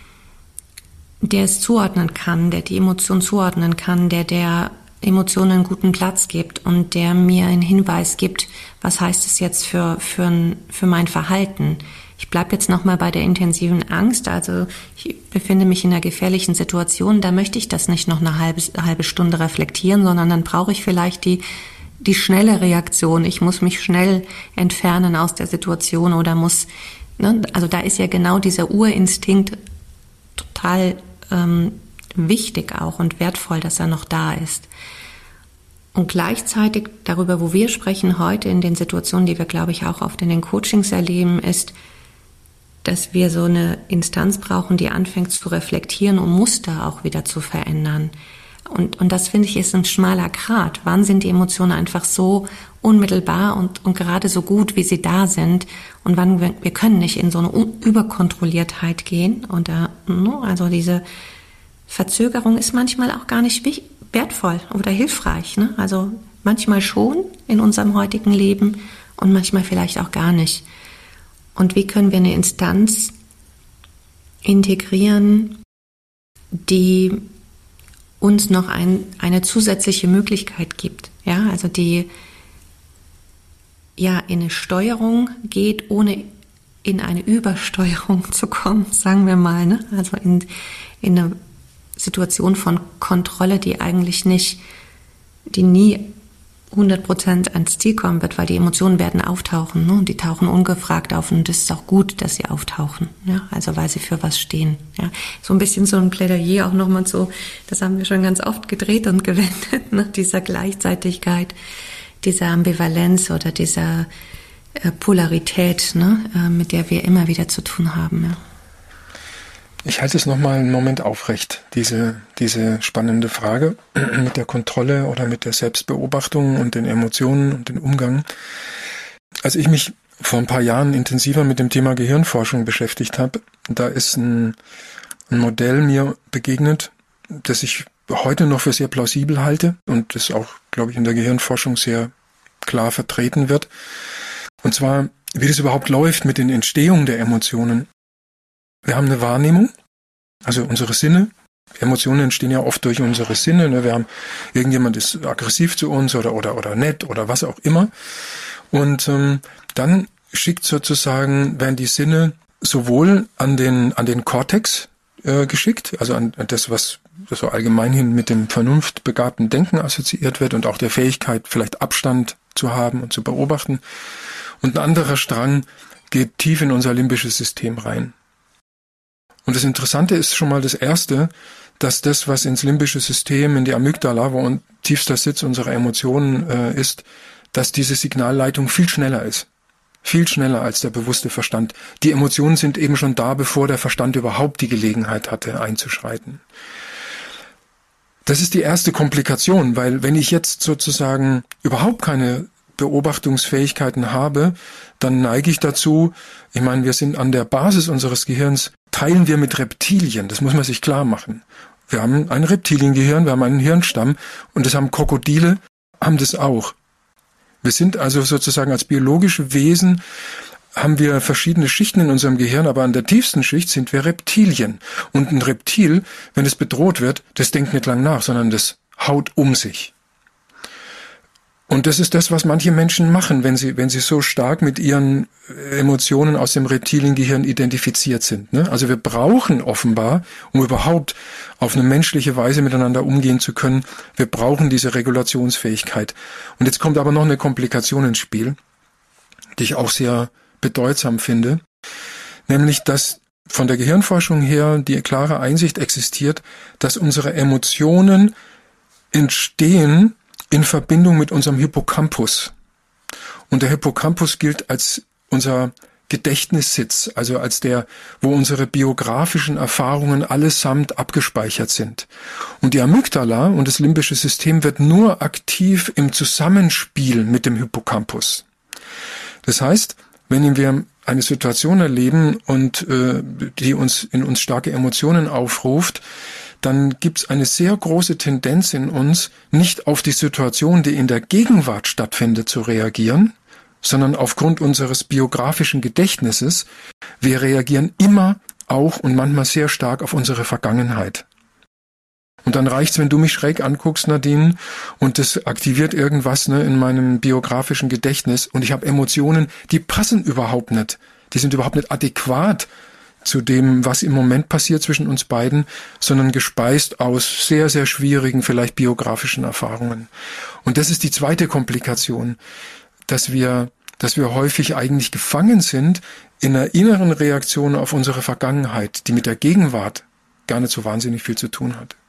der es zuordnen kann, der die Emotion zuordnen kann, der der Emotionen einen guten Platz gibt und der mir einen Hinweis gibt, was heißt es jetzt für, für, für mein Verhalten. Ich bleibe jetzt nochmal bei der intensiven Angst. Also ich befinde mich in einer gefährlichen Situation, da möchte ich das nicht noch eine halbe, halbe Stunde reflektieren, sondern dann brauche ich vielleicht die, die schnelle Reaktion. Ich muss mich schnell entfernen aus der Situation oder muss, ne, also da ist ja genau dieser Urinstinkt total ähm, wichtig auch und wertvoll, dass er noch da ist. Und gleichzeitig darüber, wo wir sprechen heute in den Situationen, die wir, glaube ich, auch oft in den Coachings erleben, ist, dass wir so eine Instanz brauchen, die anfängt zu reflektieren, um Muster auch wieder zu verändern. Und, und das, finde ich, ist ein schmaler Grat. Wann sind die Emotionen einfach so unmittelbar und, und gerade so gut, wie sie da sind? Und wann wir, wir können nicht in so eine Überkontrolliertheit gehen. Und da, also diese Verzögerung ist manchmal auch gar nicht wertvoll oder hilfreich, ne? Also manchmal schon in unserem heutigen Leben und manchmal vielleicht auch gar nicht. Und wie können wir eine Instanz integrieren, die uns noch ein, eine zusätzliche Möglichkeit gibt, ja, also die ja in eine Steuerung geht, ohne in eine Übersteuerung zu kommen, sagen wir mal, ne? Also in, in eine Situation von Kontrolle, die eigentlich nicht, die nie hundert Prozent ans Ziel kommen wird, weil die Emotionen werden auftauchen, ne? Und die tauchen ungefragt auf und es ist auch gut, dass sie auftauchen, ja? Also weil sie für was stehen, ja? So ein bisschen so ein Plädoyer auch nochmal so, das haben wir schon ganz oft gedreht und gewendet, ne? Dieser Gleichzeitigkeit, dieser Ambivalenz oder dieser äh, Polarität, ne? Äh, mit der wir immer wieder zu tun haben, ja. Ich halte es nochmal einen Moment aufrecht, diese, diese spannende Frage mit der Kontrolle oder mit der Selbstbeobachtung und den Emotionen und dem Umgang. Als ich mich vor ein paar Jahren intensiver mit dem Thema Gehirnforschung beschäftigt habe, da ist ein, ein Modell mir begegnet, das ich heute noch für sehr plausibel halte und das auch, glaube ich, in der Gehirnforschung sehr klar vertreten wird. Und zwar, wie das überhaupt läuft mit den Entstehungen der Emotionen. Wir haben eine Wahrnehmung, also unsere Sinne. Emotionen entstehen ja oft durch unsere Sinne. Ne? Wir haben, irgendjemand ist aggressiv zu uns oder oder oder nett oder was auch immer. Und ähm, dann schickt sozusagen, werden die Sinne sowohl an den an den Kortex äh, geschickt, also an, an das, was so allgemeinhin mit dem vernunftbegabten Denken assoziiert wird und auch der Fähigkeit, vielleicht Abstand zu haben und zu beobachten. Und ein anderer Strang geht tief in unser limbisches System rein. Und das Interessante ist schon mal das Erste, dass das, was ins limbische System, in die Amygdala, wo ein tiefster Sitz unserer Emotionen äh, ist, dass diese Signalleitung viel schneller ist. Viel schneller als der bewusste Verstand. Die Emotionen sind eben schon da, bevor der Verstand überhaupt die Gelegenheit hatte, einzuschreiten. Das ist die erste Komplikation, weil wenn ich jetzt sozusagen überhaupt keine Beobachtungsfähigkeiten habe, dann neige ich dazu, ich meine, wir sind an der Basis unseres Gehirns, teilen wir mit Reptilien, das muss man sich klar machen. Wir haben ein Reptiliengehirn, wir haben einen Hirnstamm und das haben Krokodile, haben das auch. Wir sind also sozusagen als biologische Wesen, haben wir verschiedene Schichten in unserem Gehirn, aber an der tiefsten Schicht sind wir Reptilien. Und ein Reptil, wenn es bedroht wird, das denkt nicht lang nach, sondern das haut um sich. Und das ist das, was manche Menschen machen, wenn sie, wenn sie so stark mit ihren Emotionen aus dem Reptiliengehirn identifiziert sind, ne? Also wir brauchen offenbar, um überhaupt auf eine menschliche Weise miteinander umgehen zu können, wir brauchen diese Regulationsfähigkeit. Und jetzt kommt aber noch eine Komplikation ins Spiel, die ich auch sehr bedeutsam finde, nämlich, dass von der Gehirnforschung her die klare Einsicht existiert, dass unsere Emotionen entstehen in Verbindung mit unserem Hippocampus. Und der Hippocampus gilt als unser Gedächtnissitz, also als der, wo unsere biografischen Erfahrungen allesamt abgespeichert sind. Und die Amygdala und das limbische System wird nur aktiv im Zusammenspiel mit dem Hippocampus. Das heißt, wenn wir eine Situation erleben und äh, die uns in uns starke Emotionen aufruft, dann gibt es eine sehr große Tendenz in uns, nicht auf die Situation, die in der Gegenwart stattfindet, zu reagieren, sondern aufgrund unseres biografischen Gedächtnisses. Wir reagieren immer auch und manchmal sehr stark auf unsere Vergangenheit. Und dann reicht's, wenn du mich schräg anguckst, Nadine, und das aktiviert irgendwas, ne, in meinem biografischen Gedächtnis und ich habe Emotionen, die passen überhaupt nicht Die sind überhaupt nicht adäquat zu dem, was im Moment passiert zwischen uns beiden, sondern gespeist aus sehr, sehr schwierigen, vielleicht biografischen Erfahrungen. Und das ist die zweite Komplikation, dass wir, dass wir häufig eigentlich gefangen sind in einer inneren Reaktion auf unsere Vergangenheit, die mit der Gegenwart gar nicht so wahnsinnig viel zu tun hat.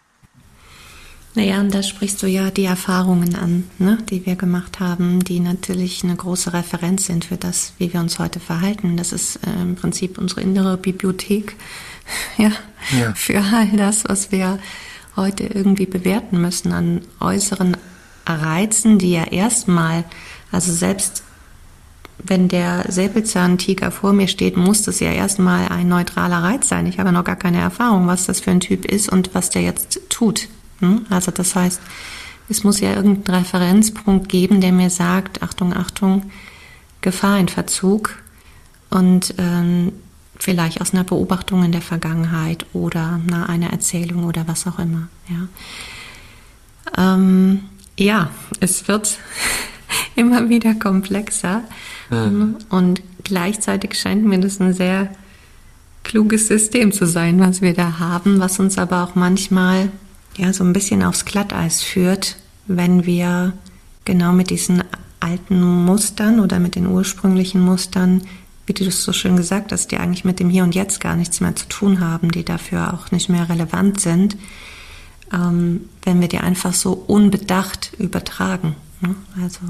Naja, und da sprichst du ja die Erfahrungen an, ne, die wir gemacht haben, die natürlich eine große Referenz sind für das, wie wir uns heute verhalten. Das ist äh, im Prinzip unsere innere Bibliothek, ja, ja, für all das, was wir heute irgendwie bewerten müssen an äußeren Reizen, die ja erstmal, also selbst wenn der Säbelzahntiger vor mir steht, muss das ja erstmal ein neutraler Reiz sein. Ich habe noch gar keine Erfahrung, was das für ein Typ ist und was der jetzt tut. Also das heißt, es muss ja irgendeinen Referenzpunkt geben, der mir sagt, Achtung, Achtung, Gefahr in Verzug und ähm, vielleicht aus einer Beobachtung in der Vergangenheit oder na, einer Erzählung oder was auch immer. Ja, ähm, ja es wird immer wieder komplexer mhm. und gleichzeitig scheint mir das ein sehr kluges System zu sein, was wir da haben, was uns aber auch manchmal ja, so ein bisschen aufs Glatteis führt, wenn wir genau mit diesen alten Mustern oder mit den ursprünglichen Mustern, wie du das so schön gesagt hast, die eigentlich mit dem Hier und Jetzt gar nichts mehr zu tun haben, die dafür auch nicht mehr relevant sind, ähm, wenn wir die einfach so unbedacht übertragen. Ne? Also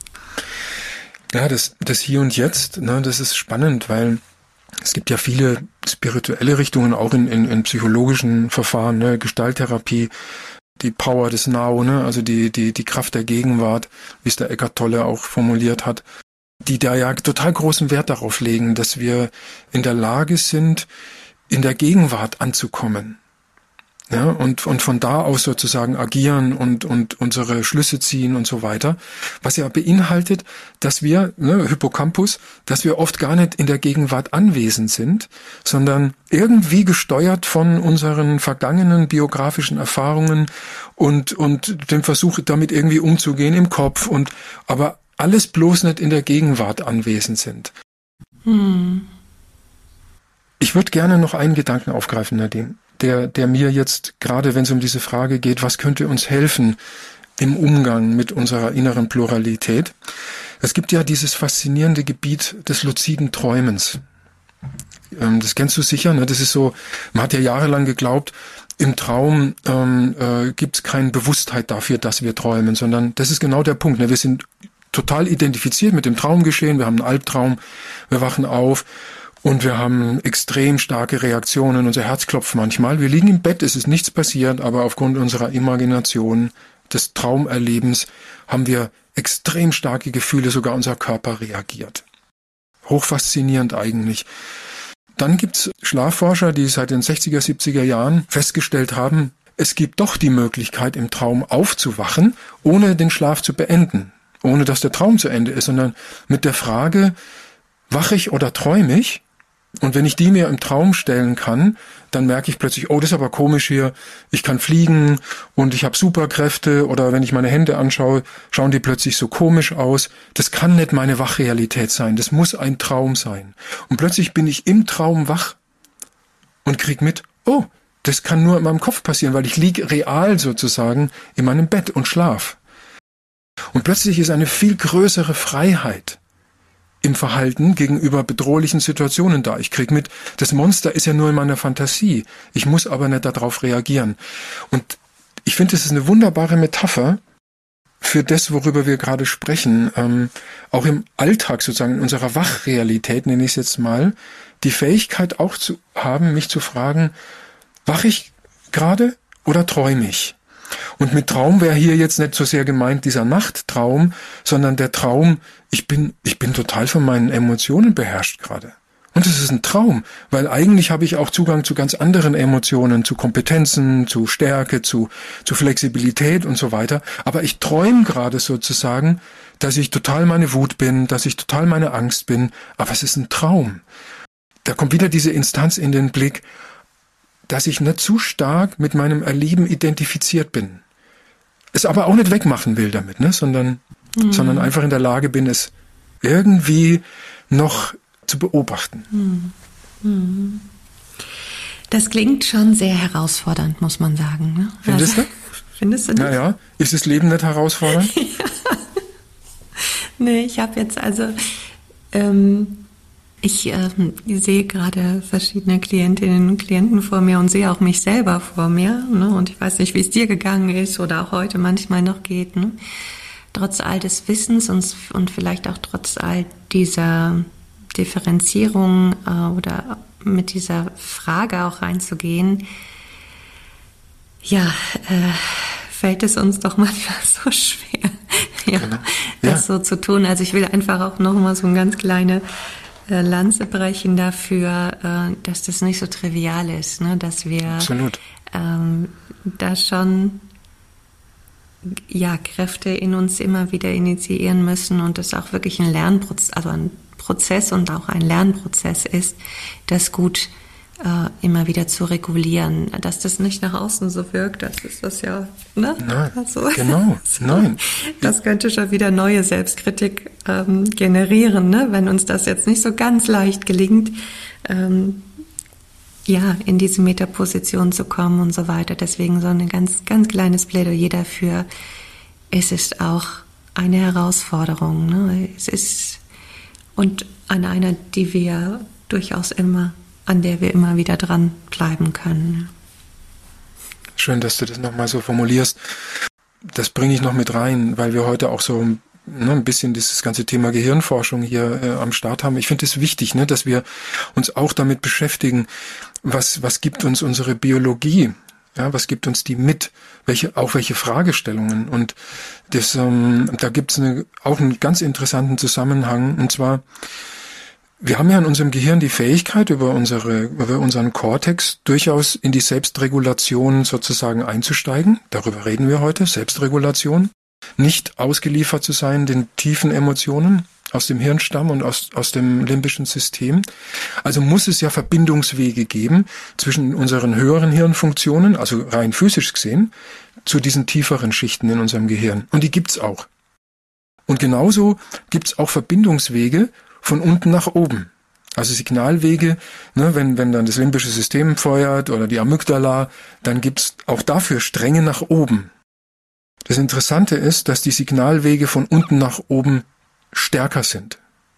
ja, das, das Hier und Jetzt, ne, das ist spannend, weil es gibt ja viele spirituelle Richtungen, auch in, in, in psychologischen Verfahren, ne, Gestalttherapie, die Power des Now, ne, also die, die, die Kraft der Gegenwart, wie es der Eckhart Tolle auch formuliert hat, die da ja total großen Wert darauf legen, dass wir in der Lage sind, in der Gegenwart anzukommen. Ja, und, und von da aus sozusagen agieren und, und unsere Schlüsse ziehen und so weiter. Was ja beinhaltet, dass wir, ne, Hippocampus, dass wir oft gar nicht in der Gegenwart anwesend sind, sondern irgendwie gesteuert von unseren vergangenen biografischen Erfahrungen und, und dem Versuch, damit irgendwie umzugehen im Kopf und, aber alles bloß nicht in der Gegenwart anwesend sind. Hm. Ich würde gerne noch einen Gedanken aufgreifen, Nadine. Der, der mir jetzt, gerade wenn es um diese Frage geht, was könnte uns helfen im Umgang mit unserer inneren Pluralität? Es gibt ja dieses faszinierende Gebiet des luziden Träumens. Ähm, das kennst du sicher, ne? Das ist so, man hat ja jahrelang geglaubt, im Traum ähm, äh, gibt es keine Bewusstheit dafür, dass wir träumen, sondern das ist genau der Punkt. Ne? Wir sind total identifiziert mit dem Traumgeschehen, wir haben einen Albtraum, wir wachen auf. Und wir haben extrem starke Reaktionen, unser Herz klopft manchmal. Wir liegen im Bett, es ist nichts passiert, aber aufgrund unserer Imagination, des Traumerlebens, haben wir extrem starke Gefühle, sogar unser Körper reagiert. Hochfaszinierend eigentlich. Dann gibt's Schlafforscher, die seit den sechziger, siebziger Jahren festgestellt haben, es gibt doch die Möglichkeit, im Traum aufzuwachen, ohne den Schlaf zu beenden, ohne dass der Traum zu Ende ist, sondern mit der Frage, wache ich oder träume ich? Und wenn ich die mir im Traum stellen kann, dann merke ich plötzlich, oh, das ist aber komisch hier, ich kann fliegen und ich habe Superkräfte, oder wenn ich meine Hände anschaue, schauen die plötzlich so komisch aus. Das kann nicht meine Wachrealität sein, das muss ein Traum sein. Und plötzlich bin ich im Traum wach und krieg mit, oh, das kann nur in meinem Kopf passieren, weil ich liege real sozusagen in meinem Bett und schlaf. Und plötzlich ist eine viel größere Freiheit im Verhalten gegenüber bedrohlichen Situationen da. Ich krieg mit, das Monster ist ja nur in meiner Fantasie. Ich muss aber nicht darauf reagieren. Und ich finde, das ist eine wunderbare Metapher für das, worüber wir gerade sprechen. Ähm, auch im Alltag sozusagen, in unserer Wachrealität, nenne ich es jetzt mal, die Fähigkeit auch zu haben, mich zu fragen, wache ich gerade oder träume ich? Und mit Traum wäre hier jetzt nicht so sehr gemeint dieser Nachttraum, sondern der Traum, ich bin, ich bin total von meinen Emotionen beherrscht gerade. Und es ist ein Traum, weil eigentlich habe ich auch Zugang zu ganz anderen Emotionen, zu Kompetenzen, zu Stärke, zu, zu Flexibilität und so weiter. Aber ich träume gerade sozusagen, dass ich total meine Wut bin, dass ich total meine Angst bin. Aber es ist ein Traum. Da kommt wieder diese Instanz in den Blick, dass ich nicht zu stark mit meinem Erleben identifiziert bin. Es aber auch nicht wegmachen will damit, ne? sondern, mhm. sondern einfach in der Lage bin, es irgendwie noch zu beobachten. Hm. Hm. Das klingt schon sehr herausfordernd, muss man sagen. Ne? Findest also, du? Findest du nicht? Naja, ist das Leben nicht herausfordernd? Ja. Nee, ich habe jetzt also, ähm, ich ähm, sehe gerade verschiedene Klientinnen und Klienten vor mir und sehe auch mich selber vor mir. Ne? Und ich weiß nicht, wie es dir gegangen ist oder auch heute manchmal noch geht. Ne? Trotz all des Wissens und, und vielleicht auch trotz all dieser Differenzierung äh, oder mit dieser Frage auch reinzugehen, ja, äh, fällt es uns doch manchmal so schwer, ja, genau. ja. das so zu tun. Also ich will einfach auch nochmal so eine ganz kleine äh, Lanze brechen dafür, äh, dass das nicht so trivial ist, ne? Dass wir Absolut. Ähm, da schon ja, Kräfte in uns immer wieder initiieren müssen und es auch wirklich ein Lernprozess, also ein Prozess und auch ein Lernprozess ist, das gut äh, immer wieder zu regulieren. Dass das nicht nach außen so wirkt, das ist das ja, ne? Nein, also, genau, so, nein. Das könnte schon wieder neue Selbstkritik ähm, generieren, ne? Wenn uns das jetzt nicht so ganz leicht gelingt, ähm, ja, in diese Metaposition zu kommen und so weiter. Deswegen so ein ganz, ganz kleines Plädoyer dafür. Es ist auch eine Herausforderung, ne? Es ist, und an einer, die wir durchaus immer, an der wir immer wieder dran bleiben können. Schön, dass du das nochmal so formulierst. Das bringe ich noch mit rein, weil wir heute auch so ne, ein bisschen dieses ganze Thema Gehirnforschung hier äh, am Start haben. Ich finde es wichtig, ne, dass wir uns auch damit beschäftigen, was, was gibt uns unsere Biologie? Ja, was gibt uns die mit? Welche, auch welche Fragestellungen? Und das, ähm, da gibt es eine, auch einen ganz interessanten Zusammenhang. Und zwar, wir haben ja in unserem Gehirn die Fähigkeit, über unsere, über unseren Kortex durchaus in die Selbstregulation sozusagen einzusteigen. Darüber reden wir heute, Selbstregulation. Nicht ausgeliefert zu sein den tiefen Emotionen aus dem Hirnstamm und aus, aus dem limbischen System. Also muss es ja Verbindungswege geben zwischen unseren höheren Hirnfunktionen, also rein physisch gesehen, zu diesen tieferen Schichten in unserem Gehirn. Und die gibt's auch. Und genauso gibt's auch Verbindungswege von unten nach oben. Also Signalwege, ne, wenn, wenn dann das limbische System feuert oder die Amygdala, dann gibt's auch dafür Stränge nach oben. Das Interessante ist, dass die Signalwege von unten nach oben stärker sind.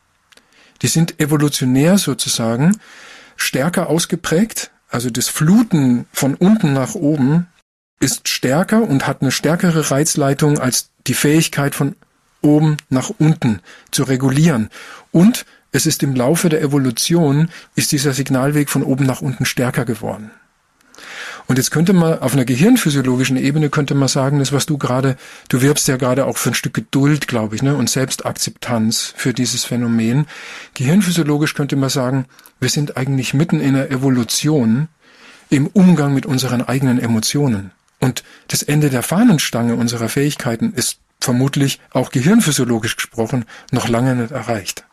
Die sind evolutionär sozusagen stärker ausgeprägt. Also das Fluten von unten nach oben ist stärker und hat eine stärkere Reizleitung als die Fähigkeit von oben nach unten zu regulieren. Und es ist im Laufe der Evolution, ist dieser Signalweg von oben nach unten stärker geworden. Und jetzt könnte man auf einer gehirnphysiologischen Ebene könnte man sagen, das was du gerade, du wirbst ja gerade auch für ein Stück Geduld, glaube ich, ne, und Selbstakzeptanz für dieses Phänomen. Gehirnphysiologisch könnte man sagen, wir sind eigentlich mitten in der Evolution im Umgang mit unseren eigenen Emotionen. Und das Ende der Fahnenstange unserer Fähigkeiten ist vermutlich auch gehirnphysiologisch gesprochen noch lange nicht erreicht.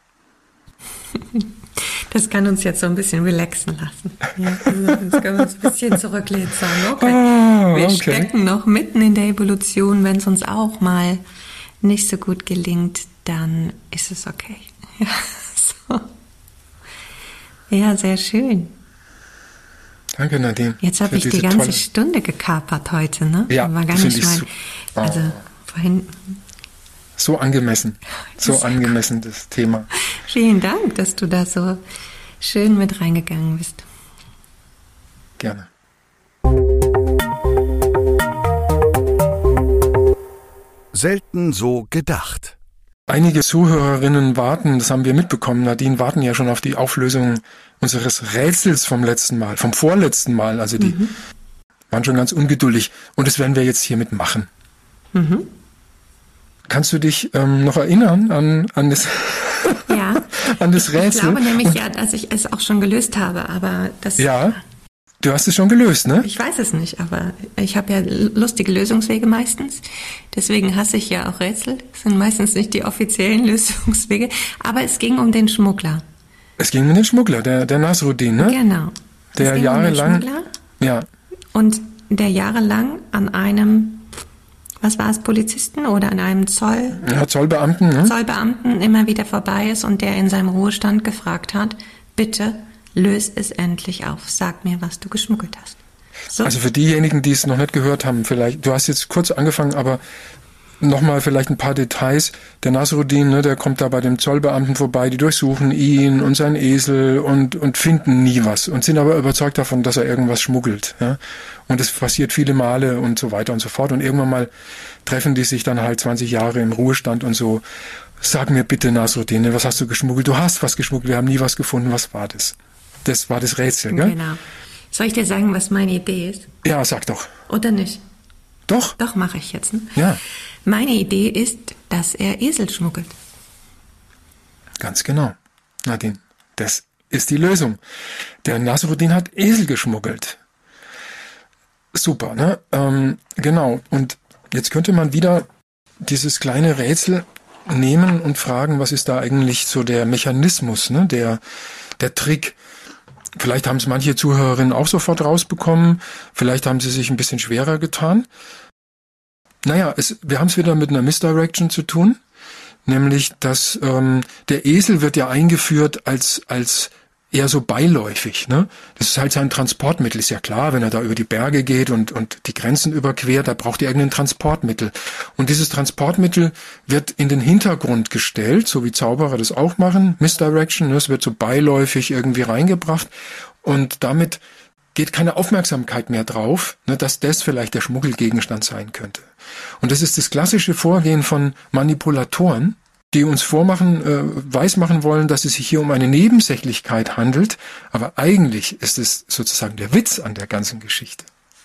Das kann uns jetzt so ein bisschen relaxen lassen. Ja, also jetzt können wir uns ein bisschen zurücklehnen und sagen, okay, oh, wir okay. stecken noch mitten in der Evolution. Wenn es uns auch mal nicht so gut gelingt, dann ist es okay. Ja, so. Ja, sehr schön. Danke, Nadine. Jetzt habe ich die ganze tolle... Stunde gekapert heute, ne? Ja, war gar nicht mal. Oh. Also vorhin. So angemessen, so angemessen das Thema. Vielen Dank, dass du da so schön mit reingegangen bist. Gerne. Selten so gedacht. Einige Zuhörerinnen warten, das haben wir mitbekommen, Nadine, warten ja schon auf die Auflösung unseres Rätsels vom letzten Mal, vom vorletzten Mal. Also die mhm. waren schon ganz ungeduldig. Und das werden wir jetzt hiermit machen. Mhm. Kannst du dich ähm, noch erinnern an, an, das, ja. an das Rätsel? Ich glaube nämlich ja, dass ich es auch schon gelöst habe, aber das... Ja, du hast es schon gelöst, ne? Ich weiß es nicht, aber ich habe ja lustige Lösungswege meistens. Deswegen hasse ich ja auch Rätsel. Das sind meistens nicht die offiziellen Lösungswege. Aber es ging um den Schmuggler. Es ging um den Schmuggler, der, der Nasruddin, ne? Genau. Der es ging jahrelang... Um den Schmuggler ja. und der jahrelang an einem was war es, Polizisten oder an einem Zoll, ja, Zollbeamten, ne? Zollbeamten immer wieder vorbei ist und der in seinem Ruhestand gefragt hat, bitte löse es endlich auf, sag mir, was du geschmuggelt hast. So. Also für diejenigen, die es noch nicht gehört haben, vielleicht, du hast jetzt kurz angefangen, aber nochmal vielleicht ein paar Details. Der Nasruddin, ne, der kommt da bei dem Zollbeamten vorbei, die durchsuchen ihn und seinen Esel und, und finden nie was und sind aber überzeugt davon, dass er irgendwas schmuggelt. Ja? Und das passiert viele Male und so weiter und so fort. Und irgendwann mal treffen die sich dann halt zwanzig Jahre im Ruhestand und so. Sag mir bitte, Nasruddin, was hast du geschmuggelt? Du hast was geschmuggelt, wir haben nie was gefunden. Was war das? Das war das Rätsel, gell? Genau. Soll ich dir sagen, was meine Idee ist? Ja, sag doch. Oder nicht? Doch. Doch, mache ich jetzt. Ne? Ja. Meine Idee ist, dass er Esel schmuggelt. Ganz genau. Nadine, das ist die Lösung. Der Nasruddin hat Esel geschmuggelt. Super, ne? Ähm, genau. Und jetzt könnte man wieder dieses kleine Rätsel nehmen und fragen, was ist da eigentlich so der Mechanismus, ne? Der, der Trick. Vielleicht haben es manche Zuhörerinnen auch sofort rausbekommen. Vielleicht haben sie sich ein bisschen schwerer getan. Naja, es, wir haben es wieder mit einer Misdirection zu tun. Nämlich, dass ähm, der Esel wird ja eingeführt als als eher so beiläufig. Ne? Das ist halt sein Transportmittel, ist ja klar, wenn er da über die Berge geht und und die Grenzen überquert, da braucht er irgendein Transportmittel. Und dieses Transportmittel wird in den Hintergrund gestellt, so wie Zauberer das auch machen, Misdirection, ne? Es wird so beiläufig irgendwie reingebracht und damit geht keine Aufmerksamkeit mehr drauf, ne, dass das vielleicht der Schmuggelgegenstand sein könnte. Und das ist das klassische Vorgehen von Manipulatoren, die uns vormachen, äh, weismachen wollen, dass es sich hier um eine Nebensächlichkeit handelt, aber eigentlich ist es sozusagen der Witz an der ganzen Geschichte.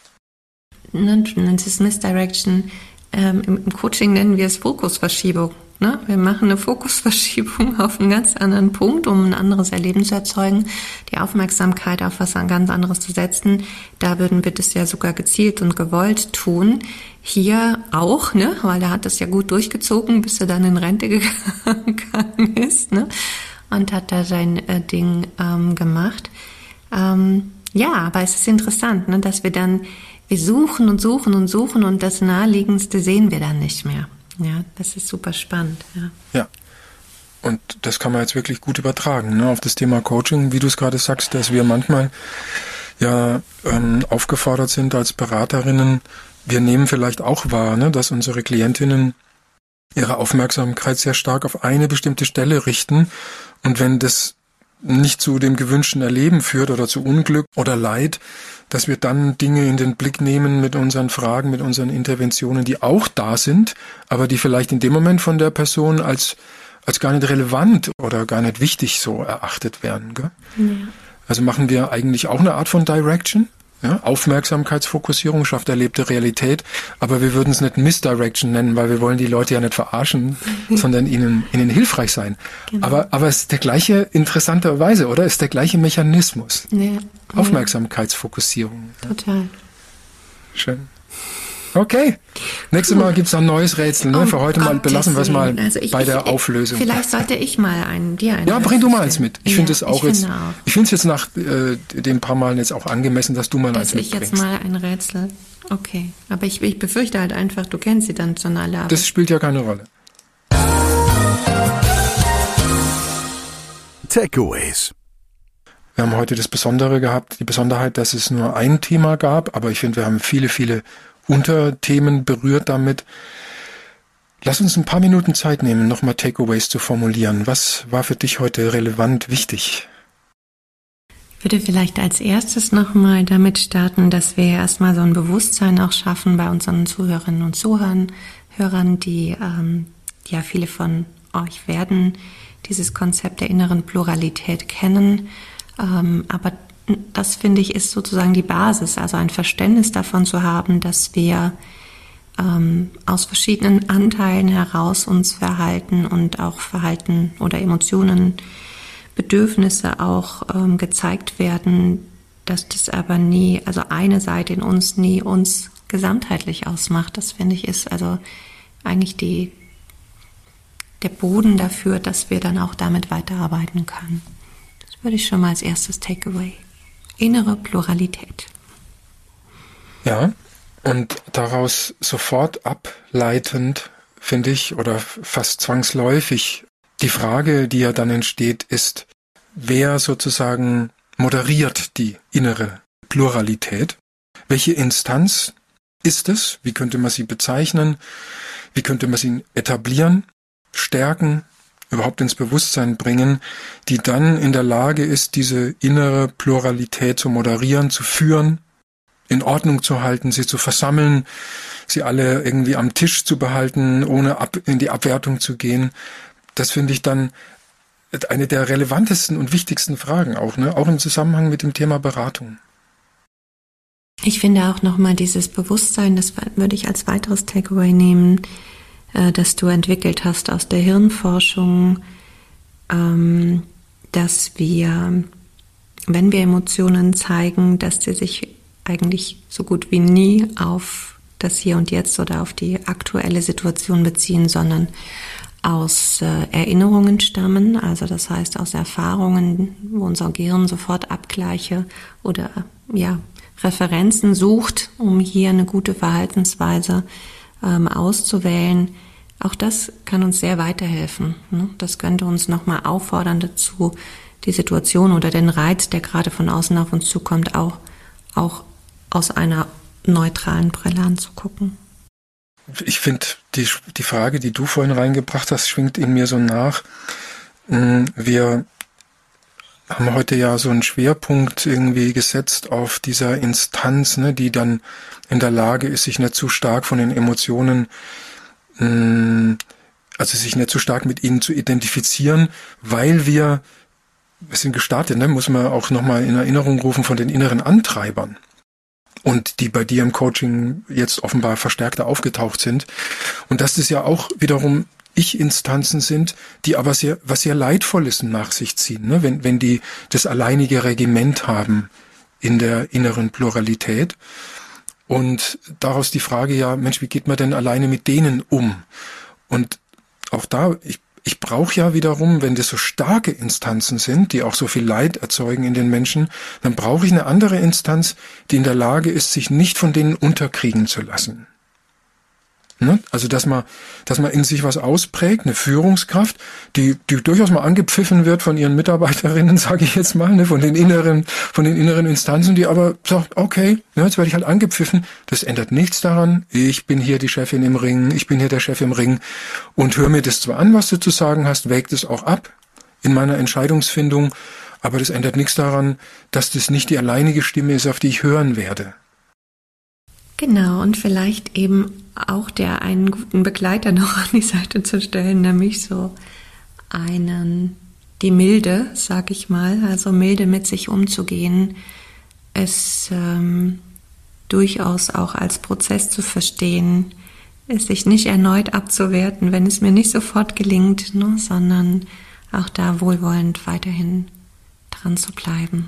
Das ist Misdirection. Ähm, im Coaching nennen wir es Fokusverschiebung. Ne? Wir machen eine Fokusverschiebung auf einen ganz anderen Punkt, um ein anderes Erleben zu erzeugen, die Aufmerksamkeit auf was ganz anderes zu setzen. Da würden wir das ja sogar gezielt und gewollt tun. Hier auch, ne? Weil er hat das ja gut durchgezogen, bis er dann in Rente gegangen ist, ne? Und hat da sein äh, Ding ähm, gemacht. Ähm, ja, aber es ist interessant, ne? Dass wir dann, wir suchen und suchen und suchen und das Naheliegendste sehen wir dann nicht mehr. Ja, das ist super spannend. Ja. Ja. Und das kann man jetzt wirklich gut übertragen, ne, auf das Thema Coaching, wie du es gerade sagst, dass wir manchmal ja ähm, aufgefordert sind als Beraterinnen. Wir nehmen vielleicht auch wahr, ne, dass unsere Klientinnen ihre Aufmerksamkeit sehr stark auf eine bestimmte Stelle richten. Und wenn das nicht zu dem gewünschten Erleben führt oder zu Unglück oder Leid, dass wir dann Dinge in den Blick nehmen mit unseren Fragen, mit unseren Interventionen, die auch da sind, aber die vielleicht in dem Moment von der Person als als gar nicht relevant oder gar nicht wichtig so erachtet werden. Gell? Ja. Also machen wir eigentlich auch eine Art von Direction. Ja? Aufmerksamkeitsfokussierung schafft erlebte Realität, aber wir würden es nicht Misdirection nennen, weil wir wollen die Leute ja nicht verarschen, sondern ihnen ihnen hilfreich sein. Genau. Aber aber es ist der gleiche, interessanterweise, oder? Es ist der gleiche Mechanismus. Ja. Aufmerksamkeitsfokussierung. Total. Schön. Okay. Nächstes Mal gibt's ein neues Rätsel. Ne? Oh, Für heute mal belassen wir es mal also ich, bei der ich, Auflösung. Vielleicht sollte ich mal einen, dir einen. Ja, bring du mal eins mit. Ich ja, finde es auch jetzt. Auch. Ich finde es jetzt nach äh, den paar Malen jetzt auch angemessen, dass du mal dass eins mitbringst. Ich jetzt mal ein Rätsel. Okay. Aber ich, ich befürchte halt einfach, du kennst sie dann schon alle. Das spielt ja keine Rolle. Takeaways. Wir haben heute das Besondere gehabt, die Besonderheit, dass es nur ein Thema gab, aber ich finde, wir haben viele, viele Unterthemen berührt damit. Lass uns ein paar Minuten Zeit nehmen, nochmal Takeaways zu formulieren. Was war für dich heute relevant, wichtig? Ich würde vielleicht als erstes nochmal damit starten, dass wir erstmal so ein Bewusstsein auch schaffen bei unseren Zuhörerinnen und Zuhörern, Hörern, die, ähm, ja, viele von euch werden dieses Konzept der inneren Pluralität kennen, ähm, aber das, finde ich, ist sozusagen die Basis, also ein Verständnis davon zu haben, dass wir ähm, aus verschiedenen Anteilen heraus uns verhalten und auch Verhalten oder Emotionen, Bedürfnisse auch ähm, gezeigt werden, dass das aber nie, also eine Seite in uns nie uns gesamtheitlich ausmacht. Das, finde ich, ist also eigentlich die, der Boden dafür, dass wir dann auch damit weiterarbeiten können. Das würde ich schon mal als erstes Takeaway. Innere Pluralität. Ja, Und daraus sofort ableitend, finde ich, oder fast zwangsläufig, die Frage, die ja dann entsteht, ist, wer sozusagen moderiert die innere Pluralität? Welche Instanz ist es? Wie könnte man sie bezeichnen? Wie könnte man sie etablieren, stärken, überhaupt ins Bewusstsein bringen, die dann in der Lage ist, diese innere Pluralität zu moderieren, zu führen, in Ordnung zu halten, sie zu versammeln, sie alle irgendwie am Tisch zu behalten, ohne ab, in die Abwertung zu gehen. Das finde ich dann eine der relevantesten und wichtigsten Fragen auch, ne? Auch im Zusammenhang mit dem Thema Beratung. Ich finde auch nochmal dieses Bewusstsein, das würde ich als weiteres Takeaway nehmen, das du entwickelt hast aus der Hirnforschung, dass wir, wenn wir Emotionen zeigen, dass sie sich eigentlich so gut wie nie auf das Hier und Jetzt oder auf die aktuelle Situation beziehen, sondern aus Erinnerungen stammen, also das heißt aus Erfahrungen, wo unser Gehirn sofort Abgleiche oder ja Referenzen sucht, um hier eine gute Verhaltensweise ähm, auszuwählen. Auch das kann uns sehr weiterhelfen. Ne? Das könnte uns nochmal auffordern dazu, die Situation oder den Reiz, der gerade von außen auf uns zukommt, auch, auch aus einer neutralen Brille anzugucken. Ich finde, die, die Frage, die du vorhin reingebracht hast, schwingt in mir so nach. Wir haben heute ja so einen Schwerpunkt irgendwie gesetzt auf dieser Instanz, ne, die dann in der Lage ist, sich nicht zu stark von den Emotionen, mh, also sich nicht zu stark mit ihnen zu identifizieren, weil wir, wir sind gestartet, ne, muss man auch nochmal in Erinnerung rufen von den inneren Antreibern. Und die bei dir im Coaching jetzt offenbar verstärkter aufgetaucht sind. Und dass das ja auch wiederum Ich-Instanzen sind, die aber sehr, was sehr Leidvolles nach sich ziehen, ne? wenn, wenn die das alleinige Regiment haben in der inneren Pluralität. Und daraus die Frage, ja, Mensch, wie geht man denn alleine mit denen um? Und auch da, ich, ich brauche ja wiederum, wenn das so starke Instanzen sind, die auch so viel Leid erzeugen in den Menschen, dann brauche ich eine andere Instanz, die in der Lage ist, sich nicht von denen unterkriegen zu lassen. Ne? Also, dass man, dass man in sich was ausprägt, eine Führungskraft, die, die durchaus mal angepfiffen wird von ihren Mitarbeiterinnen, sage ich jetzt mal, ne? von den inneren, von den inneren Instanzen, die aber sagt, okay, ne, jetzt werde ich halt angepfiffen. Das ändert nichts daran. Ich bin hier die Chefin im Ring, ich bin hier der Chef im Ring und höre mir das zwar an, was du zu sagen hast, wägt es auch ab in meiner Entscheidungsfindung, aber das ändert nichts daran, dass das nicht die alleinige Stimme ist, auf die ich hören werde. Genau, und vielleicht eben auch der einen guten Begleiter noch an die Seite zu stellen, nämlich so einen, die Milde, sag ich mal, also milde mit sich umzugehen, es ähm, durchaus auch als Prozess zu verstehen, es sich nicht erneut abzuwerten, wenn es mir nicht sofort gelingt, ne, sondern auch da wohlwollend weiterhin dran zu bleiben.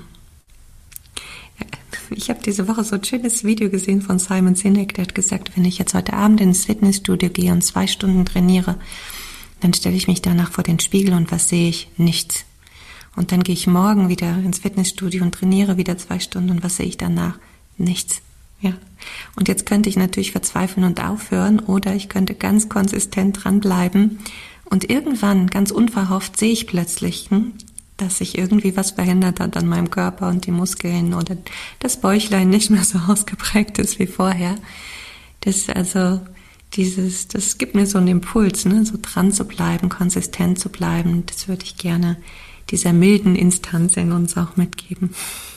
Ich habe diese Woche so ein schönes Video gesehen von Simon Sinek, der hat gesagt, wenn ich jetzt heute Abend ins Fitnessstudio gehe und zwei Stunden trainiere, dann stelle ich mich danach vor den Spiegel und was sehe ich? Nichts. Und dann gehe ich morgen wieder ins Fitnessstudio und trainiere wieder zwei Stunden und was sehe ich danach? Nichts. Ja. Und jetzt könnte ich natürlich verzweifeln und aufhören oder ich könnte ganz konsistent dranbleiben und irgendwann, ganz unverhofft, sehe ich plötzlich, hm, dass sich irgendwie was verändert hat an meinem Körper und die Muskeln oder das Bäuchlein nicht mehr so ausgeprägt ist wie vorher. Das also dieses, das gibt mir so einen Impuls, ne, so dran zu bleiben, konsistent zu bleiben. Das würde ich gerne dieser milden Instanz in uns auch mitgeben.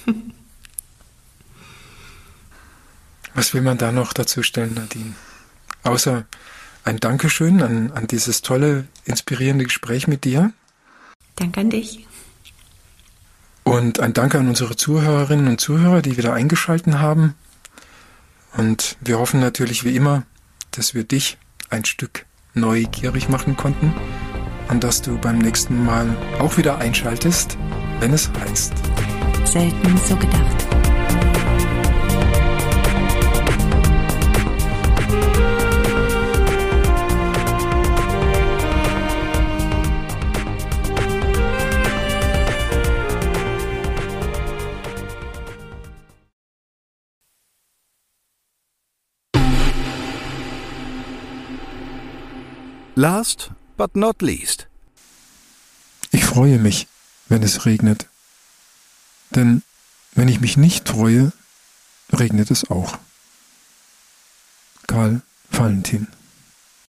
Was will man da noch dazu stellen, Nadine? Außer ein Dankeschön an, an dieses tolle, inspirierende Gespräch mit dir. Danke an dich. Und ein Dank an unsere Zuhörerinnen und Zuhörer, die wieder eingeschaltet haben. Und wir hoffen natürlich wie immer, dass wir dich ein Stück neugierig machen konnten und dass du beim nächsten Mal auch wieder einschaltest, wenn es heißt. Selten so gedacht. Last but not least. Ich freue mich, wenn es regnet. Denn wenn ich mich nicht freue, regnet es auch. Karl Valentin.